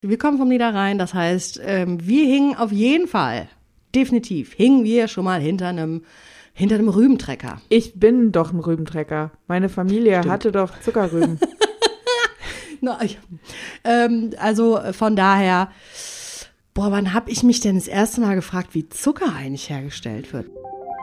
Wir kommen vom Niederrhein, das heißt, wir hingen auf jeden Fall, definitiv, hingen wir schon mal hinter einem Rübentrecker. Ich bin doch ein Rübentrecker. Meine Familie hatte doch Zuckerrüben. Also von daher, wann habe ich mich denn das erste Mal gefragt, wie Zucker eigentlich hergestellt wird?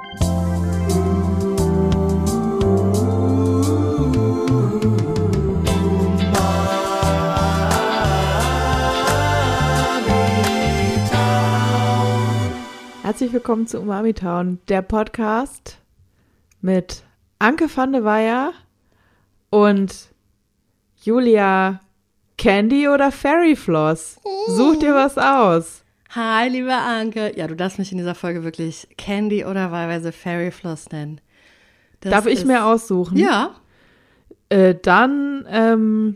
Herzlich willkommen zu Umami Town, der Podcast mit Anke van de Weyer und Julia. Candy oder Fairy Floss? Such dir was aus. Hi, liebe Anke. Ja, du darfst mich in dieser Folge wirklich Candy oder wahlweise Fairy Floss nennen. Darf ich mir aussuchen? Ja. Dann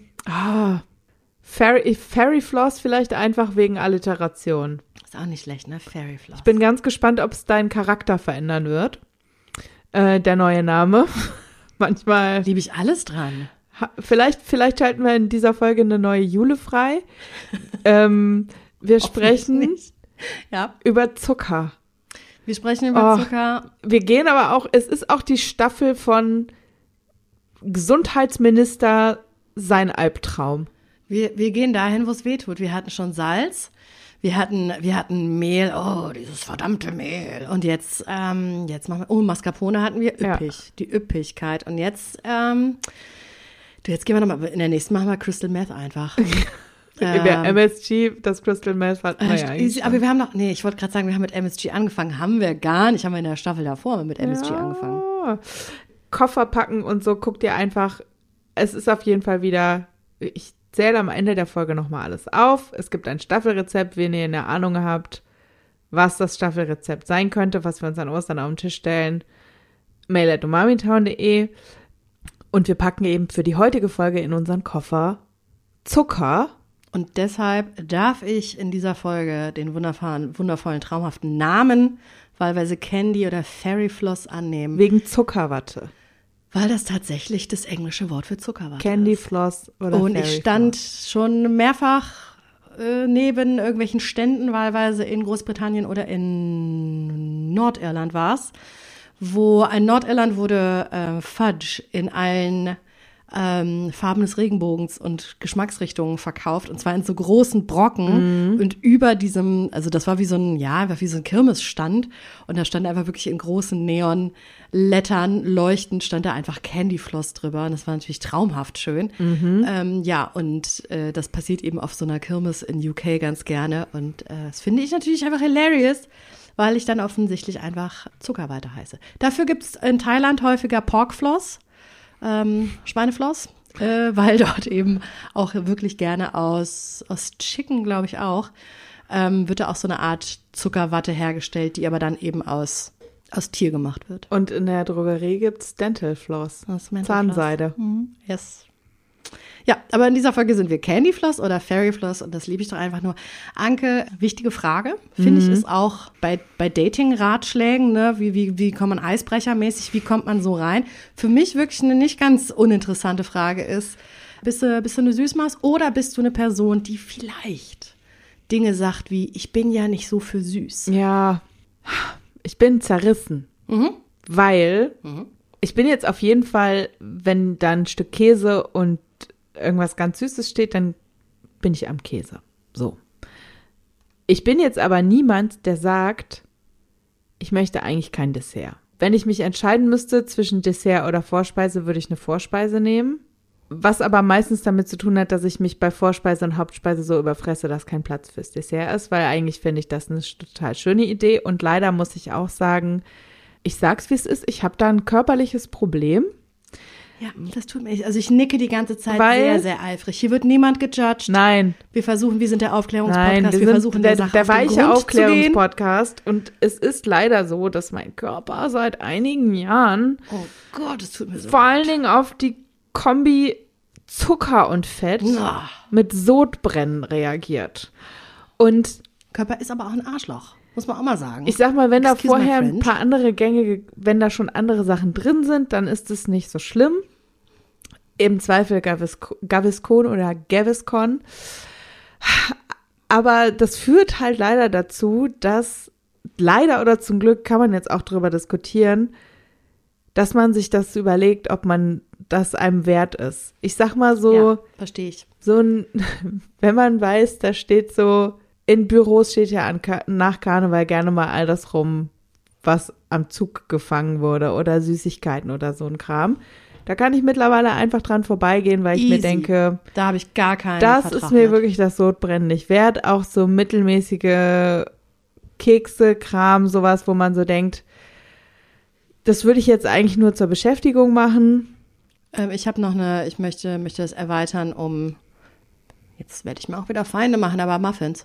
Fairy Floss vielleicht einfach wegen Alliteration. Ist auch nicht schlecht, ne? Fairy Floss. Ich bin ganz gespannt, ob es deinen Charakter verändern wird. Der neue Name. Manchmal liebe ich alles dran. Vielleicht schalten wir in dieser Folge eine neue Jule frei. Wir sprechen über Zucker. Wir sprechen über Zucker. Wir gehen aber auch, es ist auch die Staffel von Gesundheitsminister sein Albtraum. Wir gehen dahin, wo es weh tut. Wir hatten schon Salz. Wir hatten Mehl, dieses verdammte Mehl. Und jetzt machen wir, Mascarpone hatten wir, üppig, die Üppigkeit. Und jetzt, jetzt gehen wir nochmal, in der nächsten machen wir Crystal Meth einfach. Der MSG, das Crystal Meth hatten wir ja eigentlich. Aber wir haben noch, ich wollte gerade sagen, wir haben mit MSG angefangen. Haben wir gar nicht, haben wir in der Staffel davor mit MSG angefangen. Koffer packen und so, guckt ihr einfach, es ist auf jeden Fall wieder, ich zähle am Ende der Folge nochmal alles auf. Es gibt ein Staffelrezept, wenn ihr eine Ahnung habt, was das Staffelrezept sein könnte, was wir uns an Ostern auf den Tisch stellen. mail@umamitown.de. Und wir packen eben für die heutige Folge in unseren Koffer Zucker. Und deshalb darf ich in dieser Folge den wundervollen, traumhaften Namen wahlweise Candy oder Fairy Floss annehmen. Wegen Zuckerwatte. Weil das tatsächlich das englische Wort für Zuckerwatte Candy ist. Floss oder Und Fairy ich stand Floss. schon mehrfach neben irgendwelchen Ständen, wahlweise in Großbritannien oder in Nordirland war es, wo in Nordirland wurde Fudge in allen Farben des Regenbogens und Geschmacksrichtungen verkauft, und zwar in so großen Brocken und über diesem, also das war wie so ein Kirmesstand, und da stand einfach wirklich in großen Neonlettern leuchtend, stand da einfach Candy Floss drüber, und das war natürlich traumhaft schön. Das passiert eben auf so einer Kirmes in UK ganz gerne, und das finde ich natürlich einfach hilarious, weil ich dann offensichtlich einfach Zuckerwatte heiße. Dafür gibt es in Thailand häufiger Pork Floss, Schweinefloss, weil dort eben auch wirklich gerne aus Chicken, glaube ich auch, wird da auch so eine Art Zuckerwatte hergestellt, die aber dann eben aus Tier gemacht wird. Und in der Drogerie gibt's Dental Floss, Zahnseide. Yes. Ja, aber in dieser Folge sind wir Candy Floss oder Fairy Floss, und das liebe ich doch einfach nur. Anke, wichtige Frage, finde ich, ist auch bei Dating-Ratschlägen, ne, wie kommt man eisbrechermäßig, wie kommt man so rein? Für mich wirklich eine nicht ganz uninteressante Frage ist, bist du eine Süßmaus oder bist du eine Person, die vielleicht Dinge sagt wie, ich bin ja nicht so für süß? Ja, ich bin zerrissen, weil ich bin jetzt auf jeden Fall, wenn da ein Stück Käse und irgendwas ganz Süßes steht, dann bin ich am Käse. So. Ich bin jetzt aber niemand, der sagt, ich möchte eigentlich kein Dessert. Wenn ich mich entscheiden müsste zwischen Dessert oder Vorspeise, würde ich eine Vorspeise nehmen. Was aber meistens damit zu tun hat, dass ich mich bei Vorspeise und Hauptspeise so überfresse, dass kein Platz fürs Dessert ist, weil eigentlich finde ich das eine total schöne Idee. Und leider muss ich auch sagen, ich sag's wie es ist, ich habe da ein körperliches Problem. Ja, das tut mir, also ich nicke die ganze Zeit sehr, sehr eifrig. Hier wird niemand gejudged. Nein. Wir sind der Aufklärungspodcast. Nein, wir versuchen der Sache der auf den weiche Grund Aufklärungspodcast. Und es ist leider so, dass mein Körper seit einigen Jahren, oh Gott, es tut mir so vor allen Dingen auf die Kombi Zucker und Fett mit Sodbrennen reagiert. Und Körper ist aber auch ein Arschloch. Muss man auch mal sagen. Ich sag mal, wenn da vorher ein paar andere Gänge, wenn da schon andere Sachen drin sind, dann ist es nicht so schlimm. Im Zweifel Gaviscon oder Gaviscon. Aber das führt halt leider dazu, dass leider oder zum Glück kann man jetzt auch drüber diskutieren, dass man sich das überlegt, ob man das einem wert ist. Ich sag mal so, Ja, verstehe ich. Wenn man weiß, da steht so, in Büros steht ja nach Karneval gerne mal all das rum, was am Zug gefangen wurde oder Süßigkeiten oder so ein Kram. Da kann ich mittlerweile einfach dran vorbeigehen, weil ich mir denke, da habe ich gar keinen das Vertrag ist mir mit. wirklich das Sodbrennen nicht wert. Auch so mittelmäßige Kekse, Kram, sowas, wo man so denkt, das würde ich jetzt eigentlich nur zur Beschäftigung machen. Ich habe noch ich möchte das erweitern jetzt werde ich mir auch wieder Feinde machen, aber Muffins.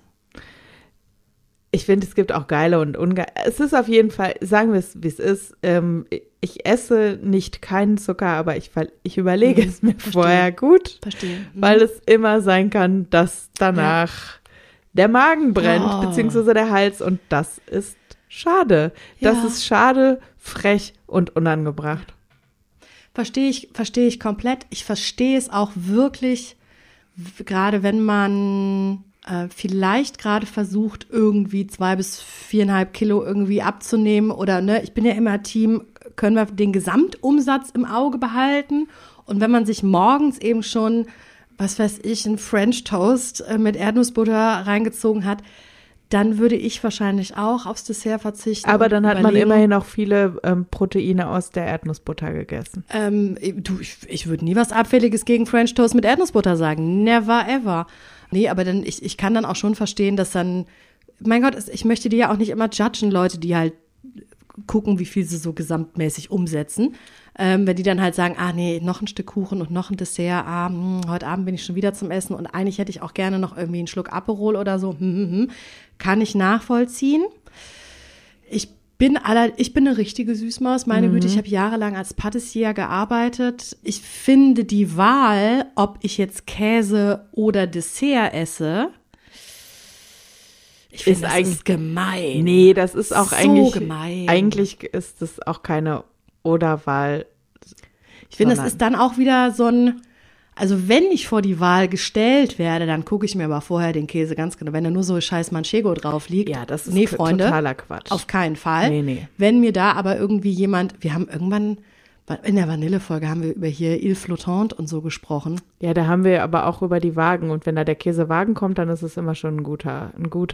Ich finde, es gibt auch geile und ungeile. Es ist auf jeden Fall, sagen wir es, wie es ist. Ich esse nicht keinen Zucker, aber ich überlege es mir vorher gut. Verstehe. Weil es immer sein kann, dass danach der Magen brennt, beziehungsweise der Hals. Und das ist schade. Das ist schade, frech und unangebracht. Verstehe ich komplett. Ich verstehe es auch wirklich, gerade wenn man vielleicht gerade versucht, irgendwie 2 bis 4,5 Kilo irgendwie abzunehmen oder, ich bin ja immer Team, können wir den Gesamtumsatz im Auge behalten? Und wenn man sich morgens eben schon, was weiß ich, einen French Toast mit Erdnussbutter reingezogen hat, dann würde ich wahrscheinlich auch aufs Dessert verzichten. Aber dann hat man immerhin auch viele Proteine aus der Erdnussbutter gegessen. Ich würde nie was Abfälliges gegen French Toast mit Erdnussbutter sagen. Never ever. Nee, aber ich kann dann auch schon verstehen, dass dann, mein Gott, ich möchte die ja auch nicht immer judgen, Leute, die halt gucken, wie viel sie so gesamtmäßig umsetzen. Wenn die dann halt sagen, nee, noch ein Stück Kuchen und noch ein Dessert, heute Abend bin ich schon wieder zum Essen und eigentlich hätte ich auch gerne noch irgendwie einen Schluck Aperol oder so, kann ich nachvollziehen. Ich bin eine richtige Süßmaus, meine Güte, ich habe jahrelang als Patissier gearbeitet. Ich finde die Wahl, ob ich jetzt Käse oder Dessert esse, ich finde, das ist gemein. Nee, das ist auch so gemein. Eigentlich ist das auch keine Oder-Wahl. Ich finde, das ist dann auch wieder so also wenn ich vor die Wahl gestellt werde, dann gucke ich mir aber vorher den Käse ganz genau, wenn da nur so scheiß Manchego drauf liegt. Ja, das ist Freunde, totaler Quatsch. Auf keinen Fall. Nee. Wenn mir da aber irgendwie wir haben irgendwann, in der Vanillefolge haben wir über hier Il Flottant und so gesprochen. Ja, da haben wir aber auch über die Wagen und wenn da der Käsewagen kommt, dann ist es immer schon ein guter,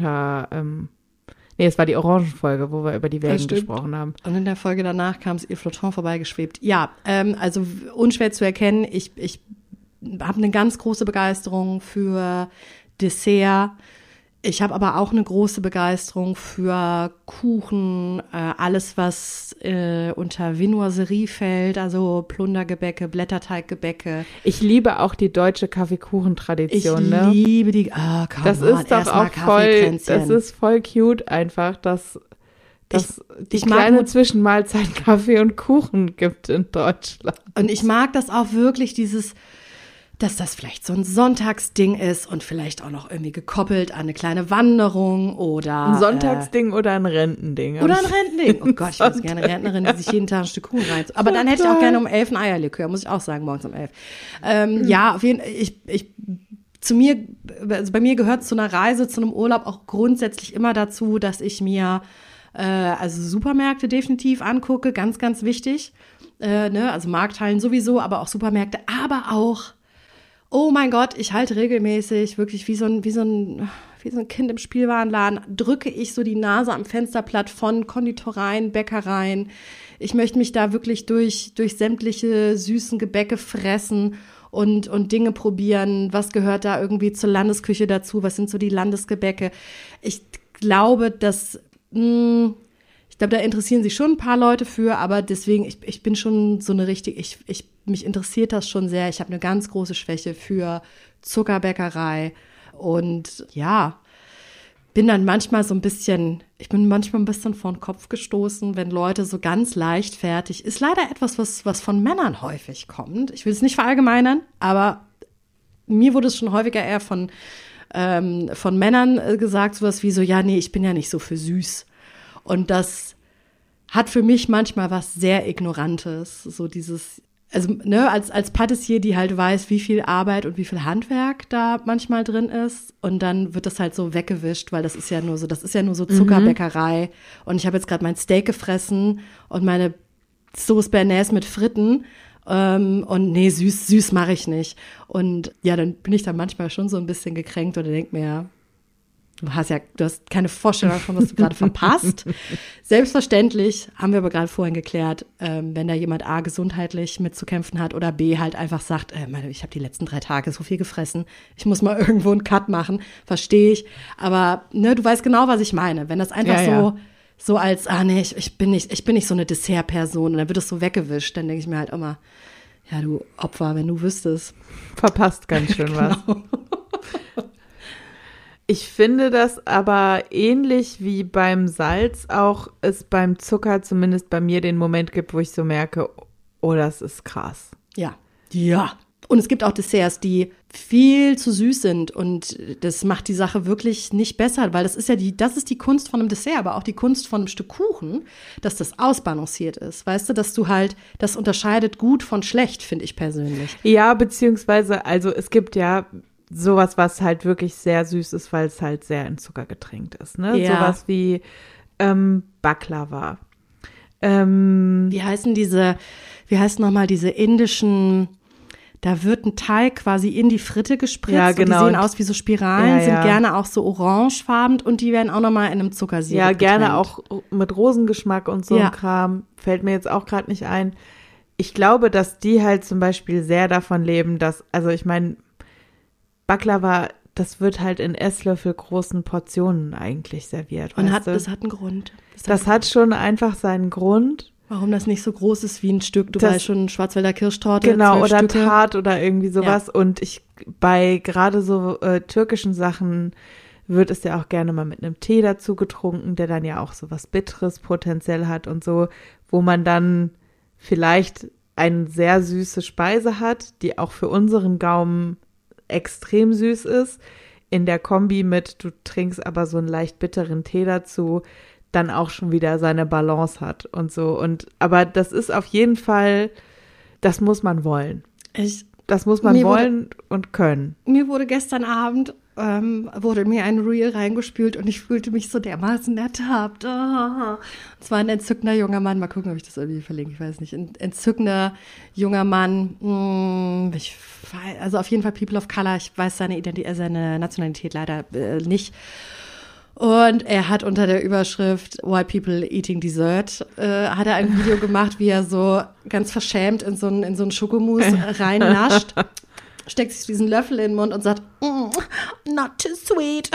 es war die Orangenfolge, wo wir über die Wägen gesprochen haben. Und in der Folge danach kam es Il Flottant vorbeigeschwebt. Ja, also unschwer zu erkennen, ich habe eine ganz große Begeisterung für Dessert. Ich habe aber auch eine große Begeisterung für Kuchen, alles, was unter Viennoiserie fällt, also Plundergebäcke, Blätterteiggebäcke. Ich liebe auch die deutsche Kaffeekuchentradition. Ich liebe die, das ist doch auch voll, das ist voll cute einfach, dass die kleine Zwischenmahlzeit Kaffee und Kuchen gibt in Deutschland. Und ich mag das auch wirklich, dass das vielleicht so ein Sonntagsding ist und vielleicht auch noch irgendwie gekoppelt an eine kleine Wanderung oder ein Sonntagsding oder ein Rentending. Oder ein Rentending. Oh Gott, ich wäre gerne Rentnerin, die sich jeden Tag ein Stück Kuchen rein. Aber dann hätte ich auch gerne um 11 ein Eierlikör, muss ich auch sagen, morgens um 11. Ja, auf jeden Fall, bei mir gehört zu einer Reise, zu einem Urlaub auch grundsätzlich immer dazu, dass ich mir also Supermärkte definitiv angucke, ganz, ganz wichtig. Also Markthallen sowieso, aber auch Supermärkte, aber auch oh mein Gott, ich halte regelmäßig wirklich wie so ein Kind im Spielwarenladen, drücke ich so die Nase am Fensterplatt von Konditoreien, Bäckereien. Ich möchte mich da wirklich durch sämtliche süßen Gebäcke fressen und Dinge probieren. Was gehört da irgendwie zur Landesküche dazu? Was sind so die Landesgebäcke? Ich glaube, da interessieren sich schon ein paar Leute für, aber deswegen, ich bin schon so eine richtige, mich interessiert das schon sehr. Ich habe eine ganz große Schwäche für Zuckerbäckerei und ja, bin manchmal ein bisschen vor den Kopf gestoßen, wenn Leute so ganz leichtfertig, ist leider etwas, was von Männern häufig kommt. Ich will es nicht verallgemeinern, aber mir wurde es schon häufiger eher von Männern gesagt, sowas wie so, ja, nee, ich bin ja nicht so für süß. Und das hat für mich manchmal was sehr Ignorantes, so dieses, also ne, als Patissier, die halt weiß, wie viel Arbeit und wie viel Handwerk da manchmal drin ist. Und dann wird das halt so weggewischt, weil das ist ja nur so Zuckerbäckerei. Und ich habe jetzt gerade mein Steak gefressen und meine Sauce Bernaise mit Fritten. Und nee, süß mache ich nicht. Und ja, dann bin ich da manchmal schon so ein bisschen gekränkt oder denke mir, du hast keine Vorstellung davon, was du gerade verpasst. Selbstverständlich haben wir aber gerade vorhin geklärt, wenn da jemand A, gesundheitlich mitzukämpfen hat oder B, halt einfach sagt, ich habe die letzten 3 Tage so viel gefressen, ich muss mal irgendwo einen Cut machen, verstehe ich. Aber ne, du weißt genau, was ich meine. Wenn das einfach so als, ich bin nicht so eine Dessertperson und dann wird es so weggewischt, dann denke ich mir halt immer, ja, du Opfer, wenn du wüsstest. Verpasst ganz schön was. Ich finde das aber ähnlich wie beim Salz auch es beim Zucker zumindest bei mir den Moment gibt, wo ich so merke, oh, das ist krass. Ja. Und es gibt auch Desserts, die viel zu süß sind und das macht die Sache wirklich nicht besser, weil das ist die Kunst von einem Dessert, aber auch die Kunst von einem Stück Kuchen, dass das ausbalanciert ist, weißt du, dass du halt, das unterscheidet gut von schlecht, finde ich persönlich. Ja, beziehungsweise, also es gibt ja sowas, was halt wirklich sehr süß ist, weil es halt sehr in Zucker getränkt ist, ne? Ja. Sowas wie Baklava. Wie heißen nochmal diese indischen, da wird ein Teig quasi in die Fritte gespritzt, ja, genau. Und die sehen aus wie so Spiralen, sind gerne auch so orangefarben und die werden auch nochmal in einem Zuckersirup Ja, gerne getränkt. auch mit Rosengeschmack und so ein Kram, fällt mir jetzt auch gerade nicht ein. Ich glaube, dass die halt zum Beispiel sehr davon leben, dass, also ich meine, Baklava, das wird halt in Esslöffel großen Portionen eigentlich serviert. Und das hat einen Grund. Das hat schon einfach seinen Grund. Warum das nicht so groß ist wie ein Stück, du weißt schon, Schwarzwälder Kirschtorte, genau, 12 oder Stücke. Tart oder irgendwie sowas. Ja. Und bei gerade so türkischen Sachen wird es ja auch gerne mal mit einem Tee dazu getrunken, der dann ja auch so was Bitteres potenziell hat und so, wo man dann vielleicht eine sehr süße Speise hat, die auch für unseren Gaumen extrem süß ist, in der Kombi mit, du trinkst aber so einen leicht bitteren Tee dazu, dann auch schon wieder seine Balance hat und so. Aber das ist auf jeden Fall, das muss man wollen. Das muss man wollen und können. Mir wurde gestern Abend wurde mir ein Reel reingespült und ich fühlte mich so dermaßen ertappt. Oh. Es war ein entzückender junger Mann. Mal gucken, ob ich das irgendwie verlinke. Ich weiß nicht. Ein entzückender junger Mann. Also auf jeden Fall People of Color. Ich weiß seine Nationalität leider nicht. Und er hat unter der Überschrift White People Eating Dessert hat er ein Video gemacht, wie er so ganz verschämt in so einen Schokomousse reinnascht, steckt sich diesen Löffel in den Mund und sagt, not too sweet.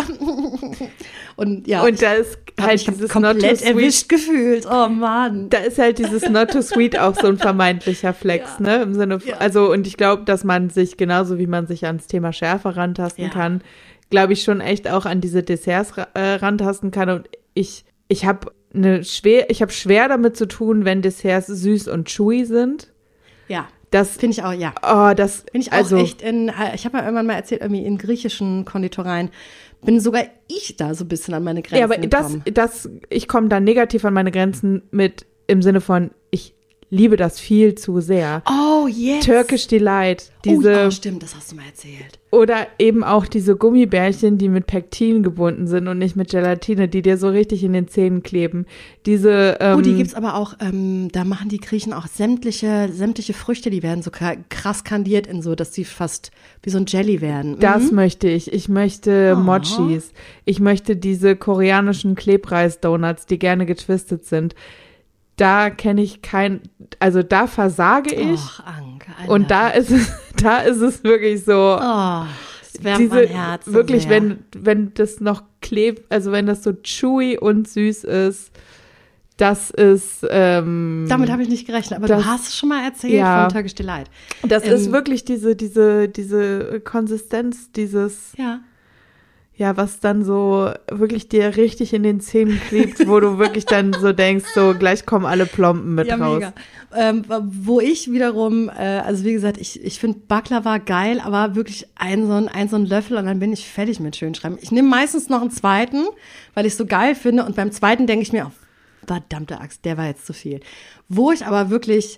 Und ja, und da ist halt dieses komplett not too sweet erwischt gefühlt. Oh Mann. Da ist halt dieses not too sweet auch so ein vermeintlicher Flex, ne? Im Sinne von, also, und ich glaube, dass man sich genauso wie man sich ans Thema Schärfe rantasten kann, glaube ich, schon echt auch an diese Desserts rantasten kann. Und ich habe schwer damit zu tun, wenn Desserts süß und chewy sind. Ja. Das finde ich auch, ja. Oh, das finde ich auch echt ich habe ja irgendwann mal erzählt, irgendwie in griechischen Konditoreien bin sogar ich da so ein bisschen an meine Grenzen gekommen. Ja, aber ich komme da negativ an meine Grenzen mit im Sinne von, ich liebe das viel zu sehr. Oh, yes. Turkish Delight. Stimmt, das hast du mal erzählt. Oder eben auch diese Gummibärchen, die mit Pektin gebunden sind und nicht mit Gelatine, die dir so richtig in den Zähnen kleben. Die gibt's aber auch, da machen die Griechen auch sämtliche Früchte, die werden so krass kandiert in so, dass die fast wie so ein Jelly werden. Das möchte ich. Ich möchte Mochis. Ich möchte diese koreanischen Klebreis-Donuts, die gerne getwistet sind. Da kenne ich also da versage ich. Och, Anke, Alter. Und da ist es wirklich so. Oh, das wärmt mein Herz. So wirklich, sehr. wenn das noch klebt, also wenn das so chewy und süß ist, das ist. Damit habe ich nicht gerechnet, aber du hast es schon mal erzählt von Turkish Delight. Das ist wirklich diese Konsistenz, dieses. Ja. Ja, was dann so wirklich dir richtig in den Zähnen klebt, wo du wirklich dann so denkst, so gleich kommen alle Plomben mit raus. Mega. Wo ich wiederum, also wie gesagt, ich finde Baklava geil, aber wirklich ein so ein Löffel und dann bin ich fertig mit Schönschreiben. Ich nehme meistens noch einen zweiten, weil ich es so geil finde und beim zweiten denke ich mir, oh, verdammte Axt, der war jetzt zu viel. Wo ich aber wirklich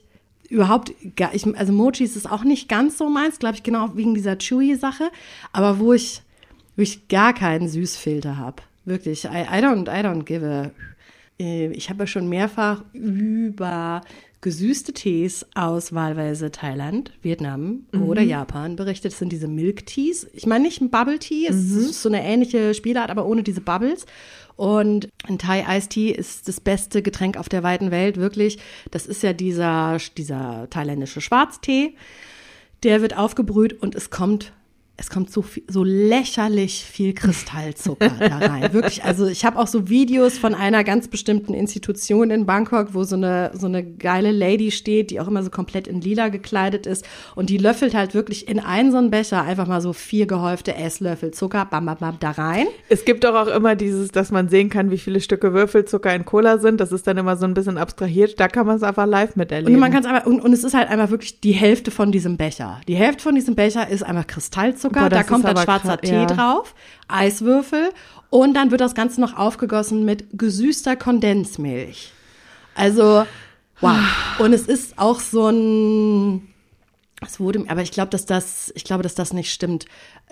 überhaupt gar, also Mochis ist auch nicht ganz so meins, glaube ich, genau wegen dieser Chewy-Sache, aber wo ich gar keinen Süßfilter habe. Wirklich, I don't give a. Ich habe ja schon mehrfach über gesüßte Tees aus wahlweise Thailand, Vietnam oder Japan berichtet. Das sind diese Milk Teas. Ich meine nicht ein Bubble Tea, es ist so eine ähnliche Spielart, aber ohne diese Bubbles. Und ein Thai Iced Tea ist das beste Getränk auf der weiten Welt, wirklich. Das ist ja dieser thailändische Schwarztee. Der wird aufgebrüht und es kommt so lächerlich viel Kristallzucker da rein. Wirklich, also ich habe auch so Videos von einer ganz bestimmten Institution in Bangkok, wo so eine geile Lady steht, die auch immer so komplett in lila gekleidet ist und die löffelt halt wirklich in einen so einen Becher einfach mal so 4 gehäufte Esslöffel Zucker, bam, bam, bam, da rein. Es gibt doch auch immer dieses, dass man sehen kann, wie viele Stücke Würfelzucker in Cola sind. Das ist dann immer so ein bisschen abstrahiert. Da kann man es einfach live miterleben. Und man kann es aber, und es ist halt einfach wirklich die Hälfte von diesem Becher. Die Hälfte von diesem Becher ist einfach Kristallzucker. Boah, da kommt dann schwarzer Tee drauf, Eiswürfel und dann wird das Ganze noch aufgegossen mit gesüßter Kondensmilch. Also, wow. Und es ist auch so ein, aber ich glaube, dass das nicht stimmt.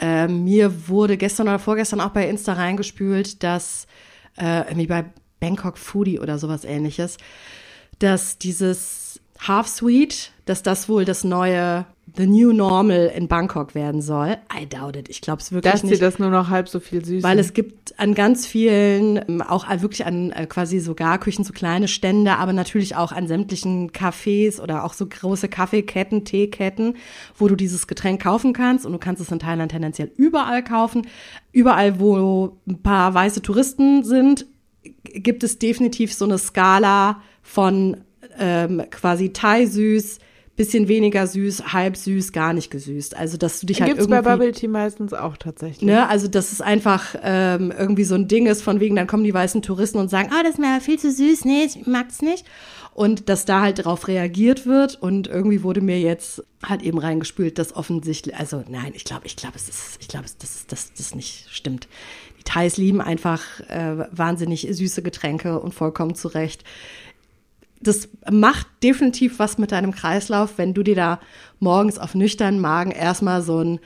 Mir wurde gestern oder vorgestern auch bei Insta reingespült, dass irgendwie bei Bangkok Foodie oder sowas Ähnliches, dass dieses Half Sweet, dass das wohl das neue The New Normal in Bangkok werden soll. I doubt it. Ich glaube es wirklich nicht. Dass sie das nur noch halb so viel süß. Weil es gibt an ganz vielen, auch wirklich an quasi so Garküchen, so kleine Stände, aber natürlich auch an sämtlichen Cafés oder auch so große Kaffeeketten, Teeketten, wo du dieses Getränk kaufen kannst. Und du kannst es in Thailand tendenziell überall kaufen. Überall, wo ein paar weiße Touristen sind, gibt es definitiv so eine Skala von quasi Thai-süß, bisschen weniger süß, halb süß, gar nicht gesüßt. Also, dass du dich halt irgendwie... Gibt's bei Bubble Tea meistens auch tatsächlich. Ne, also, dass es einfach irgendwie so ein Ding ist, von wegen, dann kommen die weißen Touristen und sagen, das ist mir viel zu süß, nee, ich mag's nicht. Und dass da halt drauf reagiert wird und irgendwie wurde mir jetzt halt eben reingespült, dass offensichtlich, also nein, ich glaube, dass das nicht stimmt. Die Thais lieben einfach wahnsinnig süße Getränke und vollkommen zu Recht. Das macht definitiv was mit deinem Kreislauf, wenn du dir da morgens auf nüchternen Magen erstmal so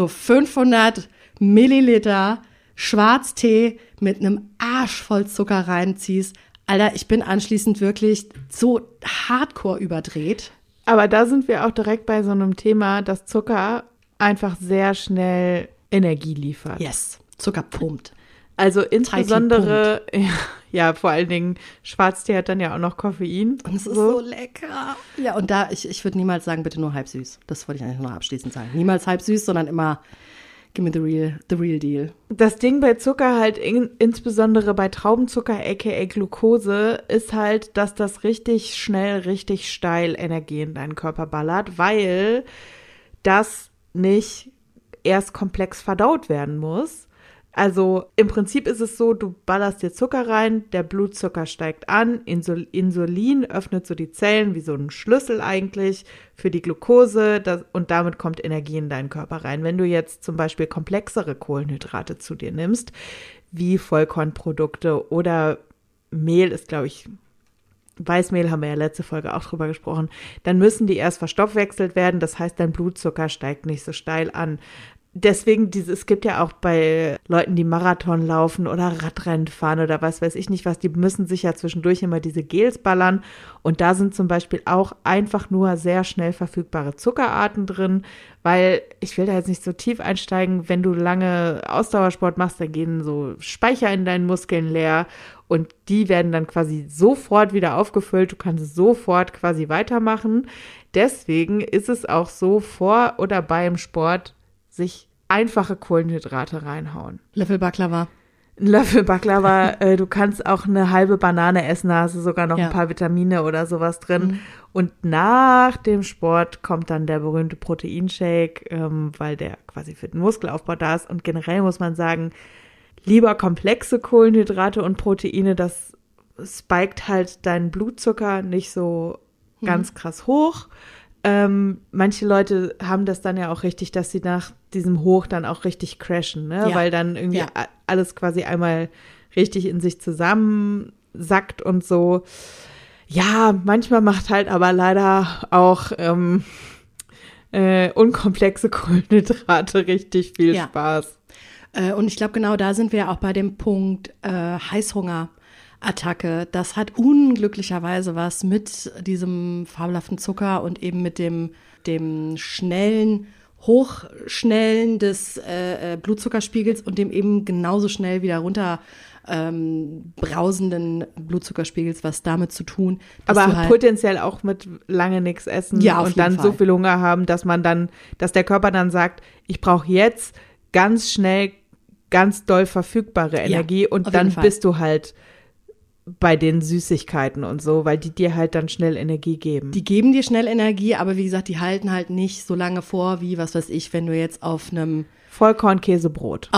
500 Milliliter Schwarztee mit einem Arsch voll Zucker reinziehst. Alter, ich bin anschließend wirklich so hardcore überdreht. Aber da sind wir auch direkt bei so einem Thema, dass Zucker einfach sehr schnell Energie liefert. Yes, Zucker pumpt. Also insbesondere, ja, vor allen Dingen Schwarztee hat dann ja auch noch Koffein. Und es ist so lecker. Ja, und da, ich würde niemals sagen, bitte nur halb süß. Das wollte ich eigentlich noch abschließend sagen. Niemals halb süß, sondern immer, give me the real deal. Das Ding bei Zucker halt, insbesondere bei Traubenzucker, aka Glucose, ist halt, dass das richtig schnell, richtig steil Energie in deinen Körper ballert, weil das nicht erst komplex verdaut werden muss. Also im Prinzip ist es so, du ballerst dir Zucker rein, der Blutzucker steigt an, Insulin öffnet so die Zellen wie so ein Schlüssel eigentlich für die Glucose und damit kommt Energie in deinen Körper rein. Wenn du jetzt zum Beispiel komplexere Kohlenhydrate zu dir nimmst, wie Vollkornprodukte oder Mehl ist, glaube ich, Weißmehl, haben wir ja letzte Folge auch drüber gesprochen, dann müssen die erst verstoffwechselt werden, das heißt, dein Blutzucker steigt nicht so steil an. Deswegen, es gibt ja auch bei Leuten, die Marathon laufen oder Radrennen fahren oder was weiß ich nicht was, die müssen sich ja zwischendurch immer diese Gels ballern und da sind zum Beispiel auch einfach nur sehr schnell verfügbare Zuckerarten drin, weil ich will da jetzt nicht so tief einsteigen, wenn du lange Ausdauersport machst, dann gehen so Speicher in deinen Muskeln leer und die werden dann quasi sofort wieder aufgefüllt, du kannst sofort quasi weitermachen. Deswegen ist es auch so vor oder beim Sport sich einfache Kohlenhydrate reinhauen. Löffel Baklava. Ein Löffel Baklava, du kannst auch eine halbe Banane essen, da hast du sogar noch ein paar Vitamine oder sowas drin. Mhm. Und nach dem Sport kommt dann der berühmte Proteinshake, weil der quasi für den Muskelaufbau da ist. Und generell muss man sagen, lieber komplexe Kohlenhydrate und Proteine, das spiked halt deinen Blutzucker nicht so ganz krass hoch. Manche Leute haben das dann ja auch richtig, dass sie nach diesem Hoch dann auch richtig crashen, ne? Ja. Weil dann irgendwie alles quasi einmal richtig in sich zusammensackt und so. Ja, manchmal macht halt aber leider auch unkomplexe Kohlenhydrate richtig viel Spaß. Und ich glaube, genau da sind wir auch bei dem Punkt Heißhungerattacke. Das hat unglücklicherweise was mit diesem fabelhaften Zucker und eben mit dem Hochschnellen des Blutzuckerspiegels und dem eben genauso schnell wieder runter brausenden Blutzuckerspiegels, was damit zu tun. Aber halt potenziell auch mit lange nichts essen und dann so viel Hunger haben, dass der Körper dann sagt, ich brauche jetzt ganz schnell ganz doll verfügbare Energie und dann bist du halt bei den Süßigkeiten und so, weil die dir halt dann schnell Energie geben. Die geben dir schnell Energie, aber wie gesagt, die halten halt nicht so lange vor, wie, was weiß ich, wenn du jetzt auf einem Vollkornkäsebrot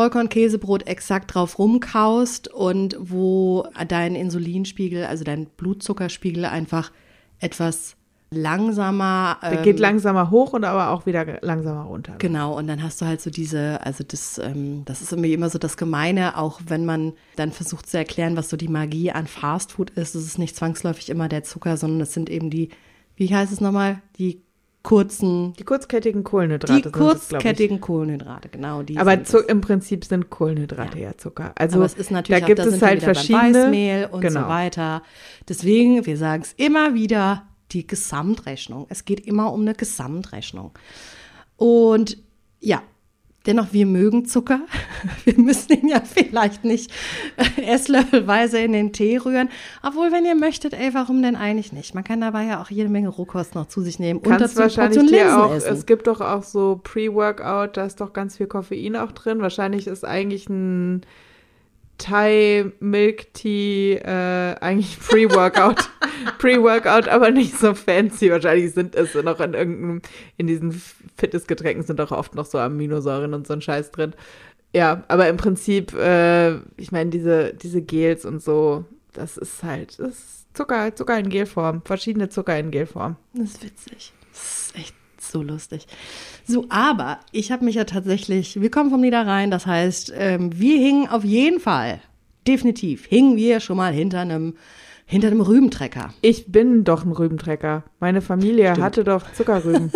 exakt drauf rumkaust und wo dein Insulinspiegel, also dein Blutzuckerspiegel einfach etwas langsamer. Der geht langsamer hoch und aber auch wieder langsamer runter. Genau, und dann hast du halt so das ist irgendwie immer so das Gemeine, auch wenn man dann versucht zu erklären, was so die Magie an Fastfood ist. Es ist nicht zwangsläufig immer der Zucker, sondern es sind eben wie heißt es nochmal, die kurzkettigen Kohlenhydrate. Kohlenhydrate, genau. Aber im Prinzip sind Kohlenhydrate ja Zucker. Also aber es ist natürlich, da gibt es halt verschiedene. Weißmehl und so weiter. Deswegen, wir sagen es immer wieder, die Gesamtrechnung. Es geht immer um eine Gesamtrechnung. Und ja, dennoch, wir mögen Zucker. Wir müssen ihn ja vielleicht nicht esslöffelweise in den Tee rühren. Obwohl, wenn ihr möchtet, warum denn eigentlich nicht? Man kann dabei ja auch jede Menge Rohkost noch zu sich nehmen. Und dazu wahrscheinlich dir auch, essen. Es gibt doch auch so Pre-Workout, da ist doch ganz viel Koffein auch drin. Wahrscheinlich ist eigentlich ein Thai Milk Tea eigentlich Pre-Workout, aber nicht so fancy. Wahrscheinlich sind es noch in diesen Fitnessgetränken sind auch oft noch so Aminosäuren und so ein Scheiß drin. Ja, aber im Prinzip, ich meine, diese Gels und so, das ist Zucker in Gelform, verschiedene Zucker in Gelform. Das ist witzig. Das ist echt so lustig. So, aber ich habe mich ja tatsächlich, wir kommen vom Niederrhein, das heißt, wir hingen auf jeden Fall, definitiv, schon mal hinter einem Rübentrecker. Ich bin doch ein Rübentrecker. Meine Familie hatte doch Zuckerrüben.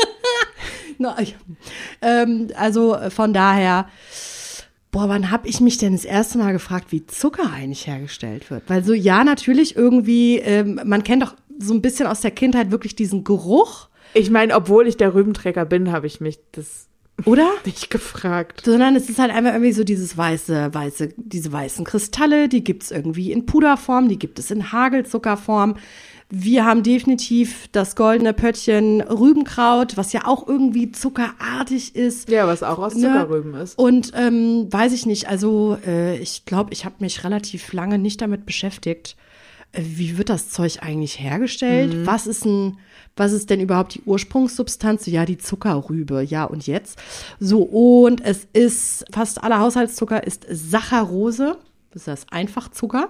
Also von daher, wann habe ich mich denn das erste Mal gefragt, wie Zucker eigentlich hergestellt wird? Weil so, ja, natürlich irgendwie, man kennt doch so ein bisschen aus der Kindheit wirklich diesen Geruch. Ich meine, obwohl ich der Rübentrecker bin, habe ich mich das nicht gefragt. Sondern es ist halt einfach irgendwie so diese weißen Kristalle, die gibt es irgendwie in Puderform, die gibt es in Hagelzuckerform. Wir haben definitiv das goldene Pöttchen Rübenkraut, was ja auch irgendwie zuckerartig ist. Ja, was auch aus Zuckerrüben ist. Und weiß ich nicht, also ich glaube, ich habe mich relativ lange nicht damit beschäftigt, wie wird das Zeug eigentlich hergestellt? Mhm. Was ist denn überhaupt die Ursprungssubstanz? Ja, die Zuckerrübe. Ja, und jetzt? So, und es ist, fast aller Haushaltszucker ist Saccharose. Das ist das Einfachzucker.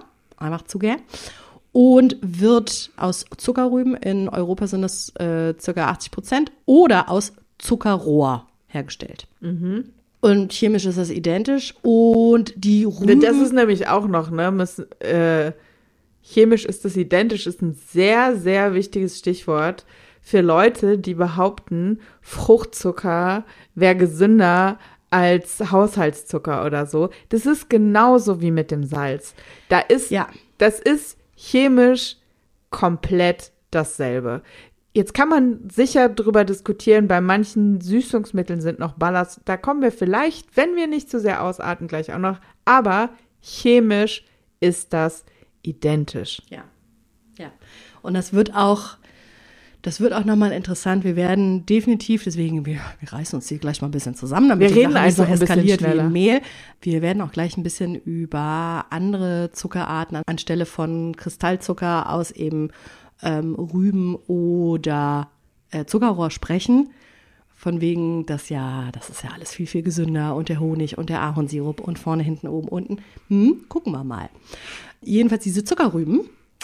Und wird aus Zuckerrüben, in Europa sind das ca. 80%, oder aus Zuckerrohr hergestellt. Mhm. Und chemisch ist das identisch. Und die Rüben... Das ist nämlich auch noch, ne? Chemisch ist das identisch, ist ein sehr, sehr wichtiges Stichwort für Leute, die behaupten, Fruchtzucker wäre gesünder als Haushaltszucker oder so. Das ist genauso wie mit dem Salz. Das ist chemisch komplett dasselbe. Jetzt kann man sicher drüber diskutieren, bei manchen Süßungsmitteln sind noch Ballast. Da kommen wir vielleicht, wenn wir nicht zu sehr ausarten, gleich auch noch. Aber chemisch ist das identisch. Ja. Und das wird auch nochmal interessant. Wir werden definitiv, deswegen, wir reißen uns hier gleich mal ein bisschen zusammen, damit wir reden einfach nicht so eskaliert wie im Mehl. Wir werden auch gleich ein bisschen über andere Zuckerarten anstelle von Kristallzucker aus eben Rüben oder Zuckerrohr sprechen. Von wegen, das ist ja alles viel, viel gesünder und der Honig und der Ahornsirup und vorne, hinten, oben, unten. Gucken wir mal. Jedenfalls diese Zuckerrüben,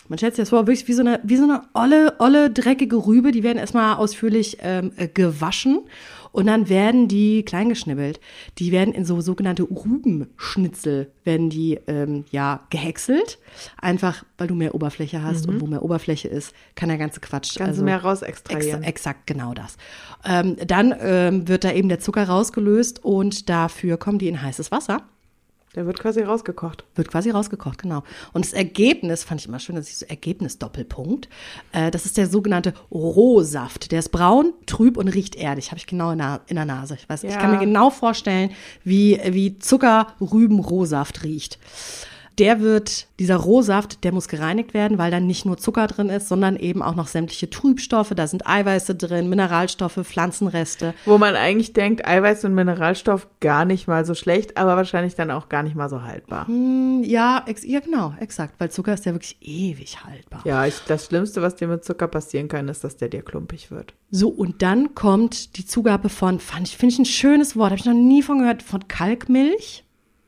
Man stellt sich das vor, wirklich wie so eine olle, dreckige Rübe. Die werden erstmal ausführlich gewaschen und dann werden die klein geschnibbelt. Die werden in so sogenannte Rübenschnitzel, gehäckselt. Einfach, weil du mehr Oberfläche hast und wo mehr Oberfläche ist, kann der ganze Quatsch. Kannst du mehr raus extrahieren. Exakt, genau das. Dann wird da eben der Zucker rausgelöst und dafür kommen die in heißes Wasser. Der wird quasi rausgekocht. Genau. Und das Ergebnis, fand ich immer schön, dass ich so Ergebnis-Doppelpunkt, das ist der sogenannte Rohsaft. Der ist braun, trüb und riecht erdig. Habe ich genau in der Nase. Ich kann mir genau vorstellen, wie Zuckerrüben-Rohsaft riecht. Dieser Rohsaft, der muss gereinigt werden, weil da nicht nur Zucker drin ist, sondern eben auch noch sämtliche Trübstoffe. Da sind Eiweiße drin, Mineralstoffe, Pflanzenreste. Wo man eigentlich denkt, Eiweiß und Mineralstoff gar nicht mal so schlecht, aber wahrscheinlich dann auch gar nicht mal so haltbar. Ja, genau, exakt. Weil Zucker ist ja wirklich ewig haltbar. Ja, das Schlimmste, was dir mit Zucker passieren kann, ist, dass der dir klumpig wird. So, und dann kommt die Zugabe finde ich ein schönes Wort, habe ich noch nie von gehört, von Kalkmilch.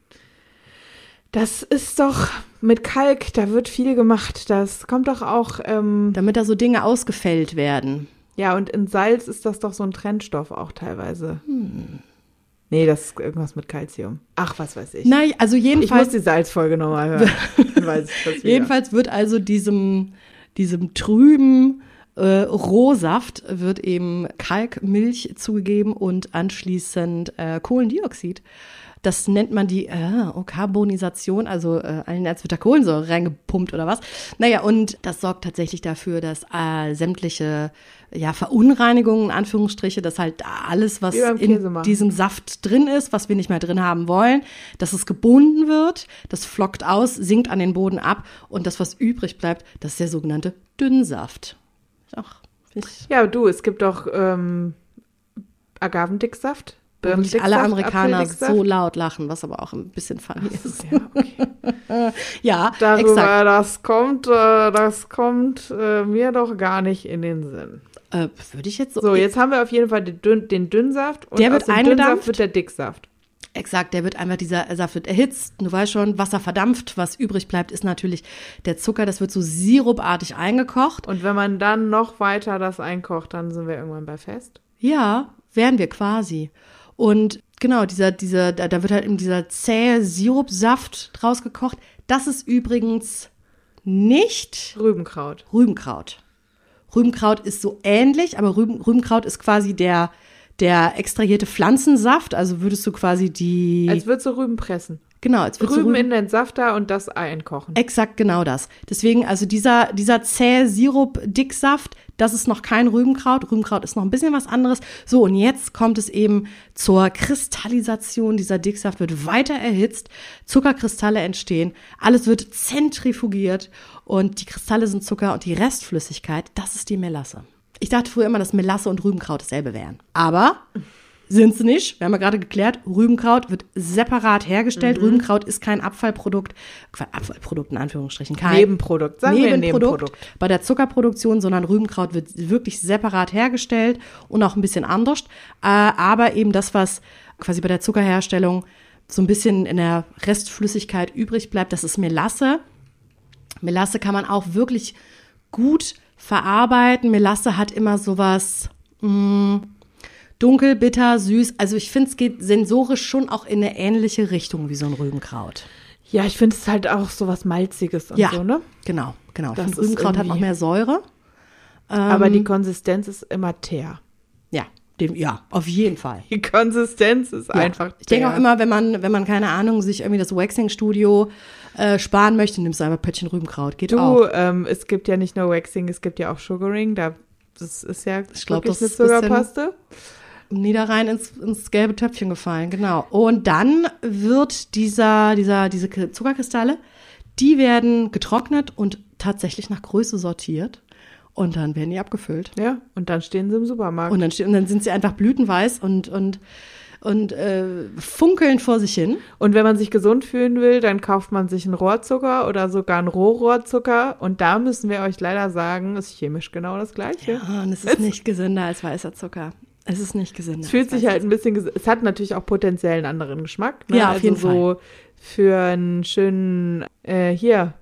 Das ist doch mit Kalk, da wird viel gemacht. Das kommt doch auch. Damit da so Dinge ausgefällt werden. Ja, und in Salz ist das doch so ein Trennstoff auch teilweise. Nee, das ist irgendwas mit Calcium. Ach, was weiß ich. Nein, also jedenfalls. Ich muss die Salzfolge nochmal hören. Jedenfalls wird also diesem trüben Rohsaft wird eben Kalkmilch zugegeben und anschließend Kohlendioxid. Das nennt man die Carbonisation, also als wird da Kohlensäure reingepumpt oder was. Naja, und das sorgt tatsächlich dafür, dass sämtliche Verunreinigungen, in Anführungsstriche, dass halt alles, was in diesem Saft drin ist, was wir nicht mehr drin haben wollen, dass es gebunden wird, das flockt aus, sinkt an den Boden ab und das, was übrig bleibt, das ist der sogenannte Dünnsaft. Es gibt doch Agavendicksaft. Wirklich alle Amerikaner so laut lachen, was aber auch ein bisschen funny ist. Ja, okay. Ja, darüber, das kommt mir doch gar nicht in den Sinn. Würde ich jetzt so. So, jetzt haben wir auf jeden Fall den Dünnsaft und der wird aus dem eingedampft. Dünnsaft wird der Dicksaft. Exakt, dieser Saft wird erhitzt, du weißt schon, Wasser verdampft, was übrig bleibt, ist natürlich der Zucker, das wird so sirupartig eingekocht. Und wenn man dann noch weiter das einkocht, dann sind wir irgendwann bei Fest? Ja, wären wir quasi. Und genau, da wird halt eben dieser zähe Sirupsaft draus gekocht. Das ist übrigens nicht Rübenkraut. Rübenkraut ist so ähnlich, aber Rübenkraut ist quasi der extrahierte Pflanzensaft. Also würdest du quasi als würdest du Rüben pressen. Genau, als würdest Rüben in den Safter und das Ei einkochen. Exakt, genau das. Deswegen, also dieser zähe Sirup-Dicksaft, das ist noch kein Rübenkraut. Rübenkraut ist noch ein bisschen was anderes. So, und jetzt kommt es eben zur Kristallisation. Dieser Dicksaft wird weiter erhitzt, Zuckerkristalle entstehen, alles wird zentrifugiert und die Kristalle sind Zucker und die Restflüssigkeit, das ist die Melasse. Ich dachte früher immer, dass Melasse und Rübenkraut dasselbe wären. Aber sind sie nicht. Wir haben ja gerade geklärt, Rübenkraut wird separat hergestellt. Rübenkraut ist kein Abfallprodukt in Anführungsstrichen. Kein Nebenprodukt, sagen wir Nebenprodukt. Bei der Zuckerproduktion, sondern Rübenkraut wird wirklich separat hergestellt und auch ein bisschen anders. Aber eben das, was quasi bei der Zuckerherstellung so ein bisschen in der Restflüssigkeit übrig bleibt, das ist Melasse. Melasse kann man auch wirklich gut verarbeiten. Melasse hat immer sowas dunkel, bitter, süß. Also ich finde, es geht sensorisch schon auch in eine ähnliche Richtung wie so ein Rübenkraut. Ja, ich finde es halt auch so was Malziges und so, ne? Genau. Rübenkraut hat noch mehr Säure. Aber die Konsistenz ist immer teer. Ja, auf jeden Fall. Die Konsistenz ist einfach teer. Ich denke auch immer, wenn man, keine Ahnung, sich irgendwie das Waxing-Studio sparen möchte, nimmst du einfach ein Pöttchen Rübenkraut. Geht auch. Es gibt ja nicht nur Waxing, es gibt ja auch Sugaring. Das ist ja wirklich eine Zuckerpaste. Niederrein ins gelbe Töpfchen gefallen, genau. Und dann wird diese Zuckerkristalle, die werden getrocknet und tatsächlich nach Größe sortiert. Und dann werden die abgefüllt. Ja, und dann stehen sie im Supermarkt. Und dann sind sie einfach blütenweiß und funkeln vor sich hin. Und wenn man sich gesund fühlen will, dann kauft man sich einen Rohrzucker oder sogar einen Rohrohrzucker. Und da müssen wir euch leider sagen, ist chemisch genau das Gleiche. Ja, und es ist nicht gesünder als weißer Zucker. Es ist nicht gesünder. Es fühlt sich halt ein bisschen, es hat natürlich auch potenziell einen anderen Geschmack. Ne? Ja, auf jeden Fall. So für einen schönen,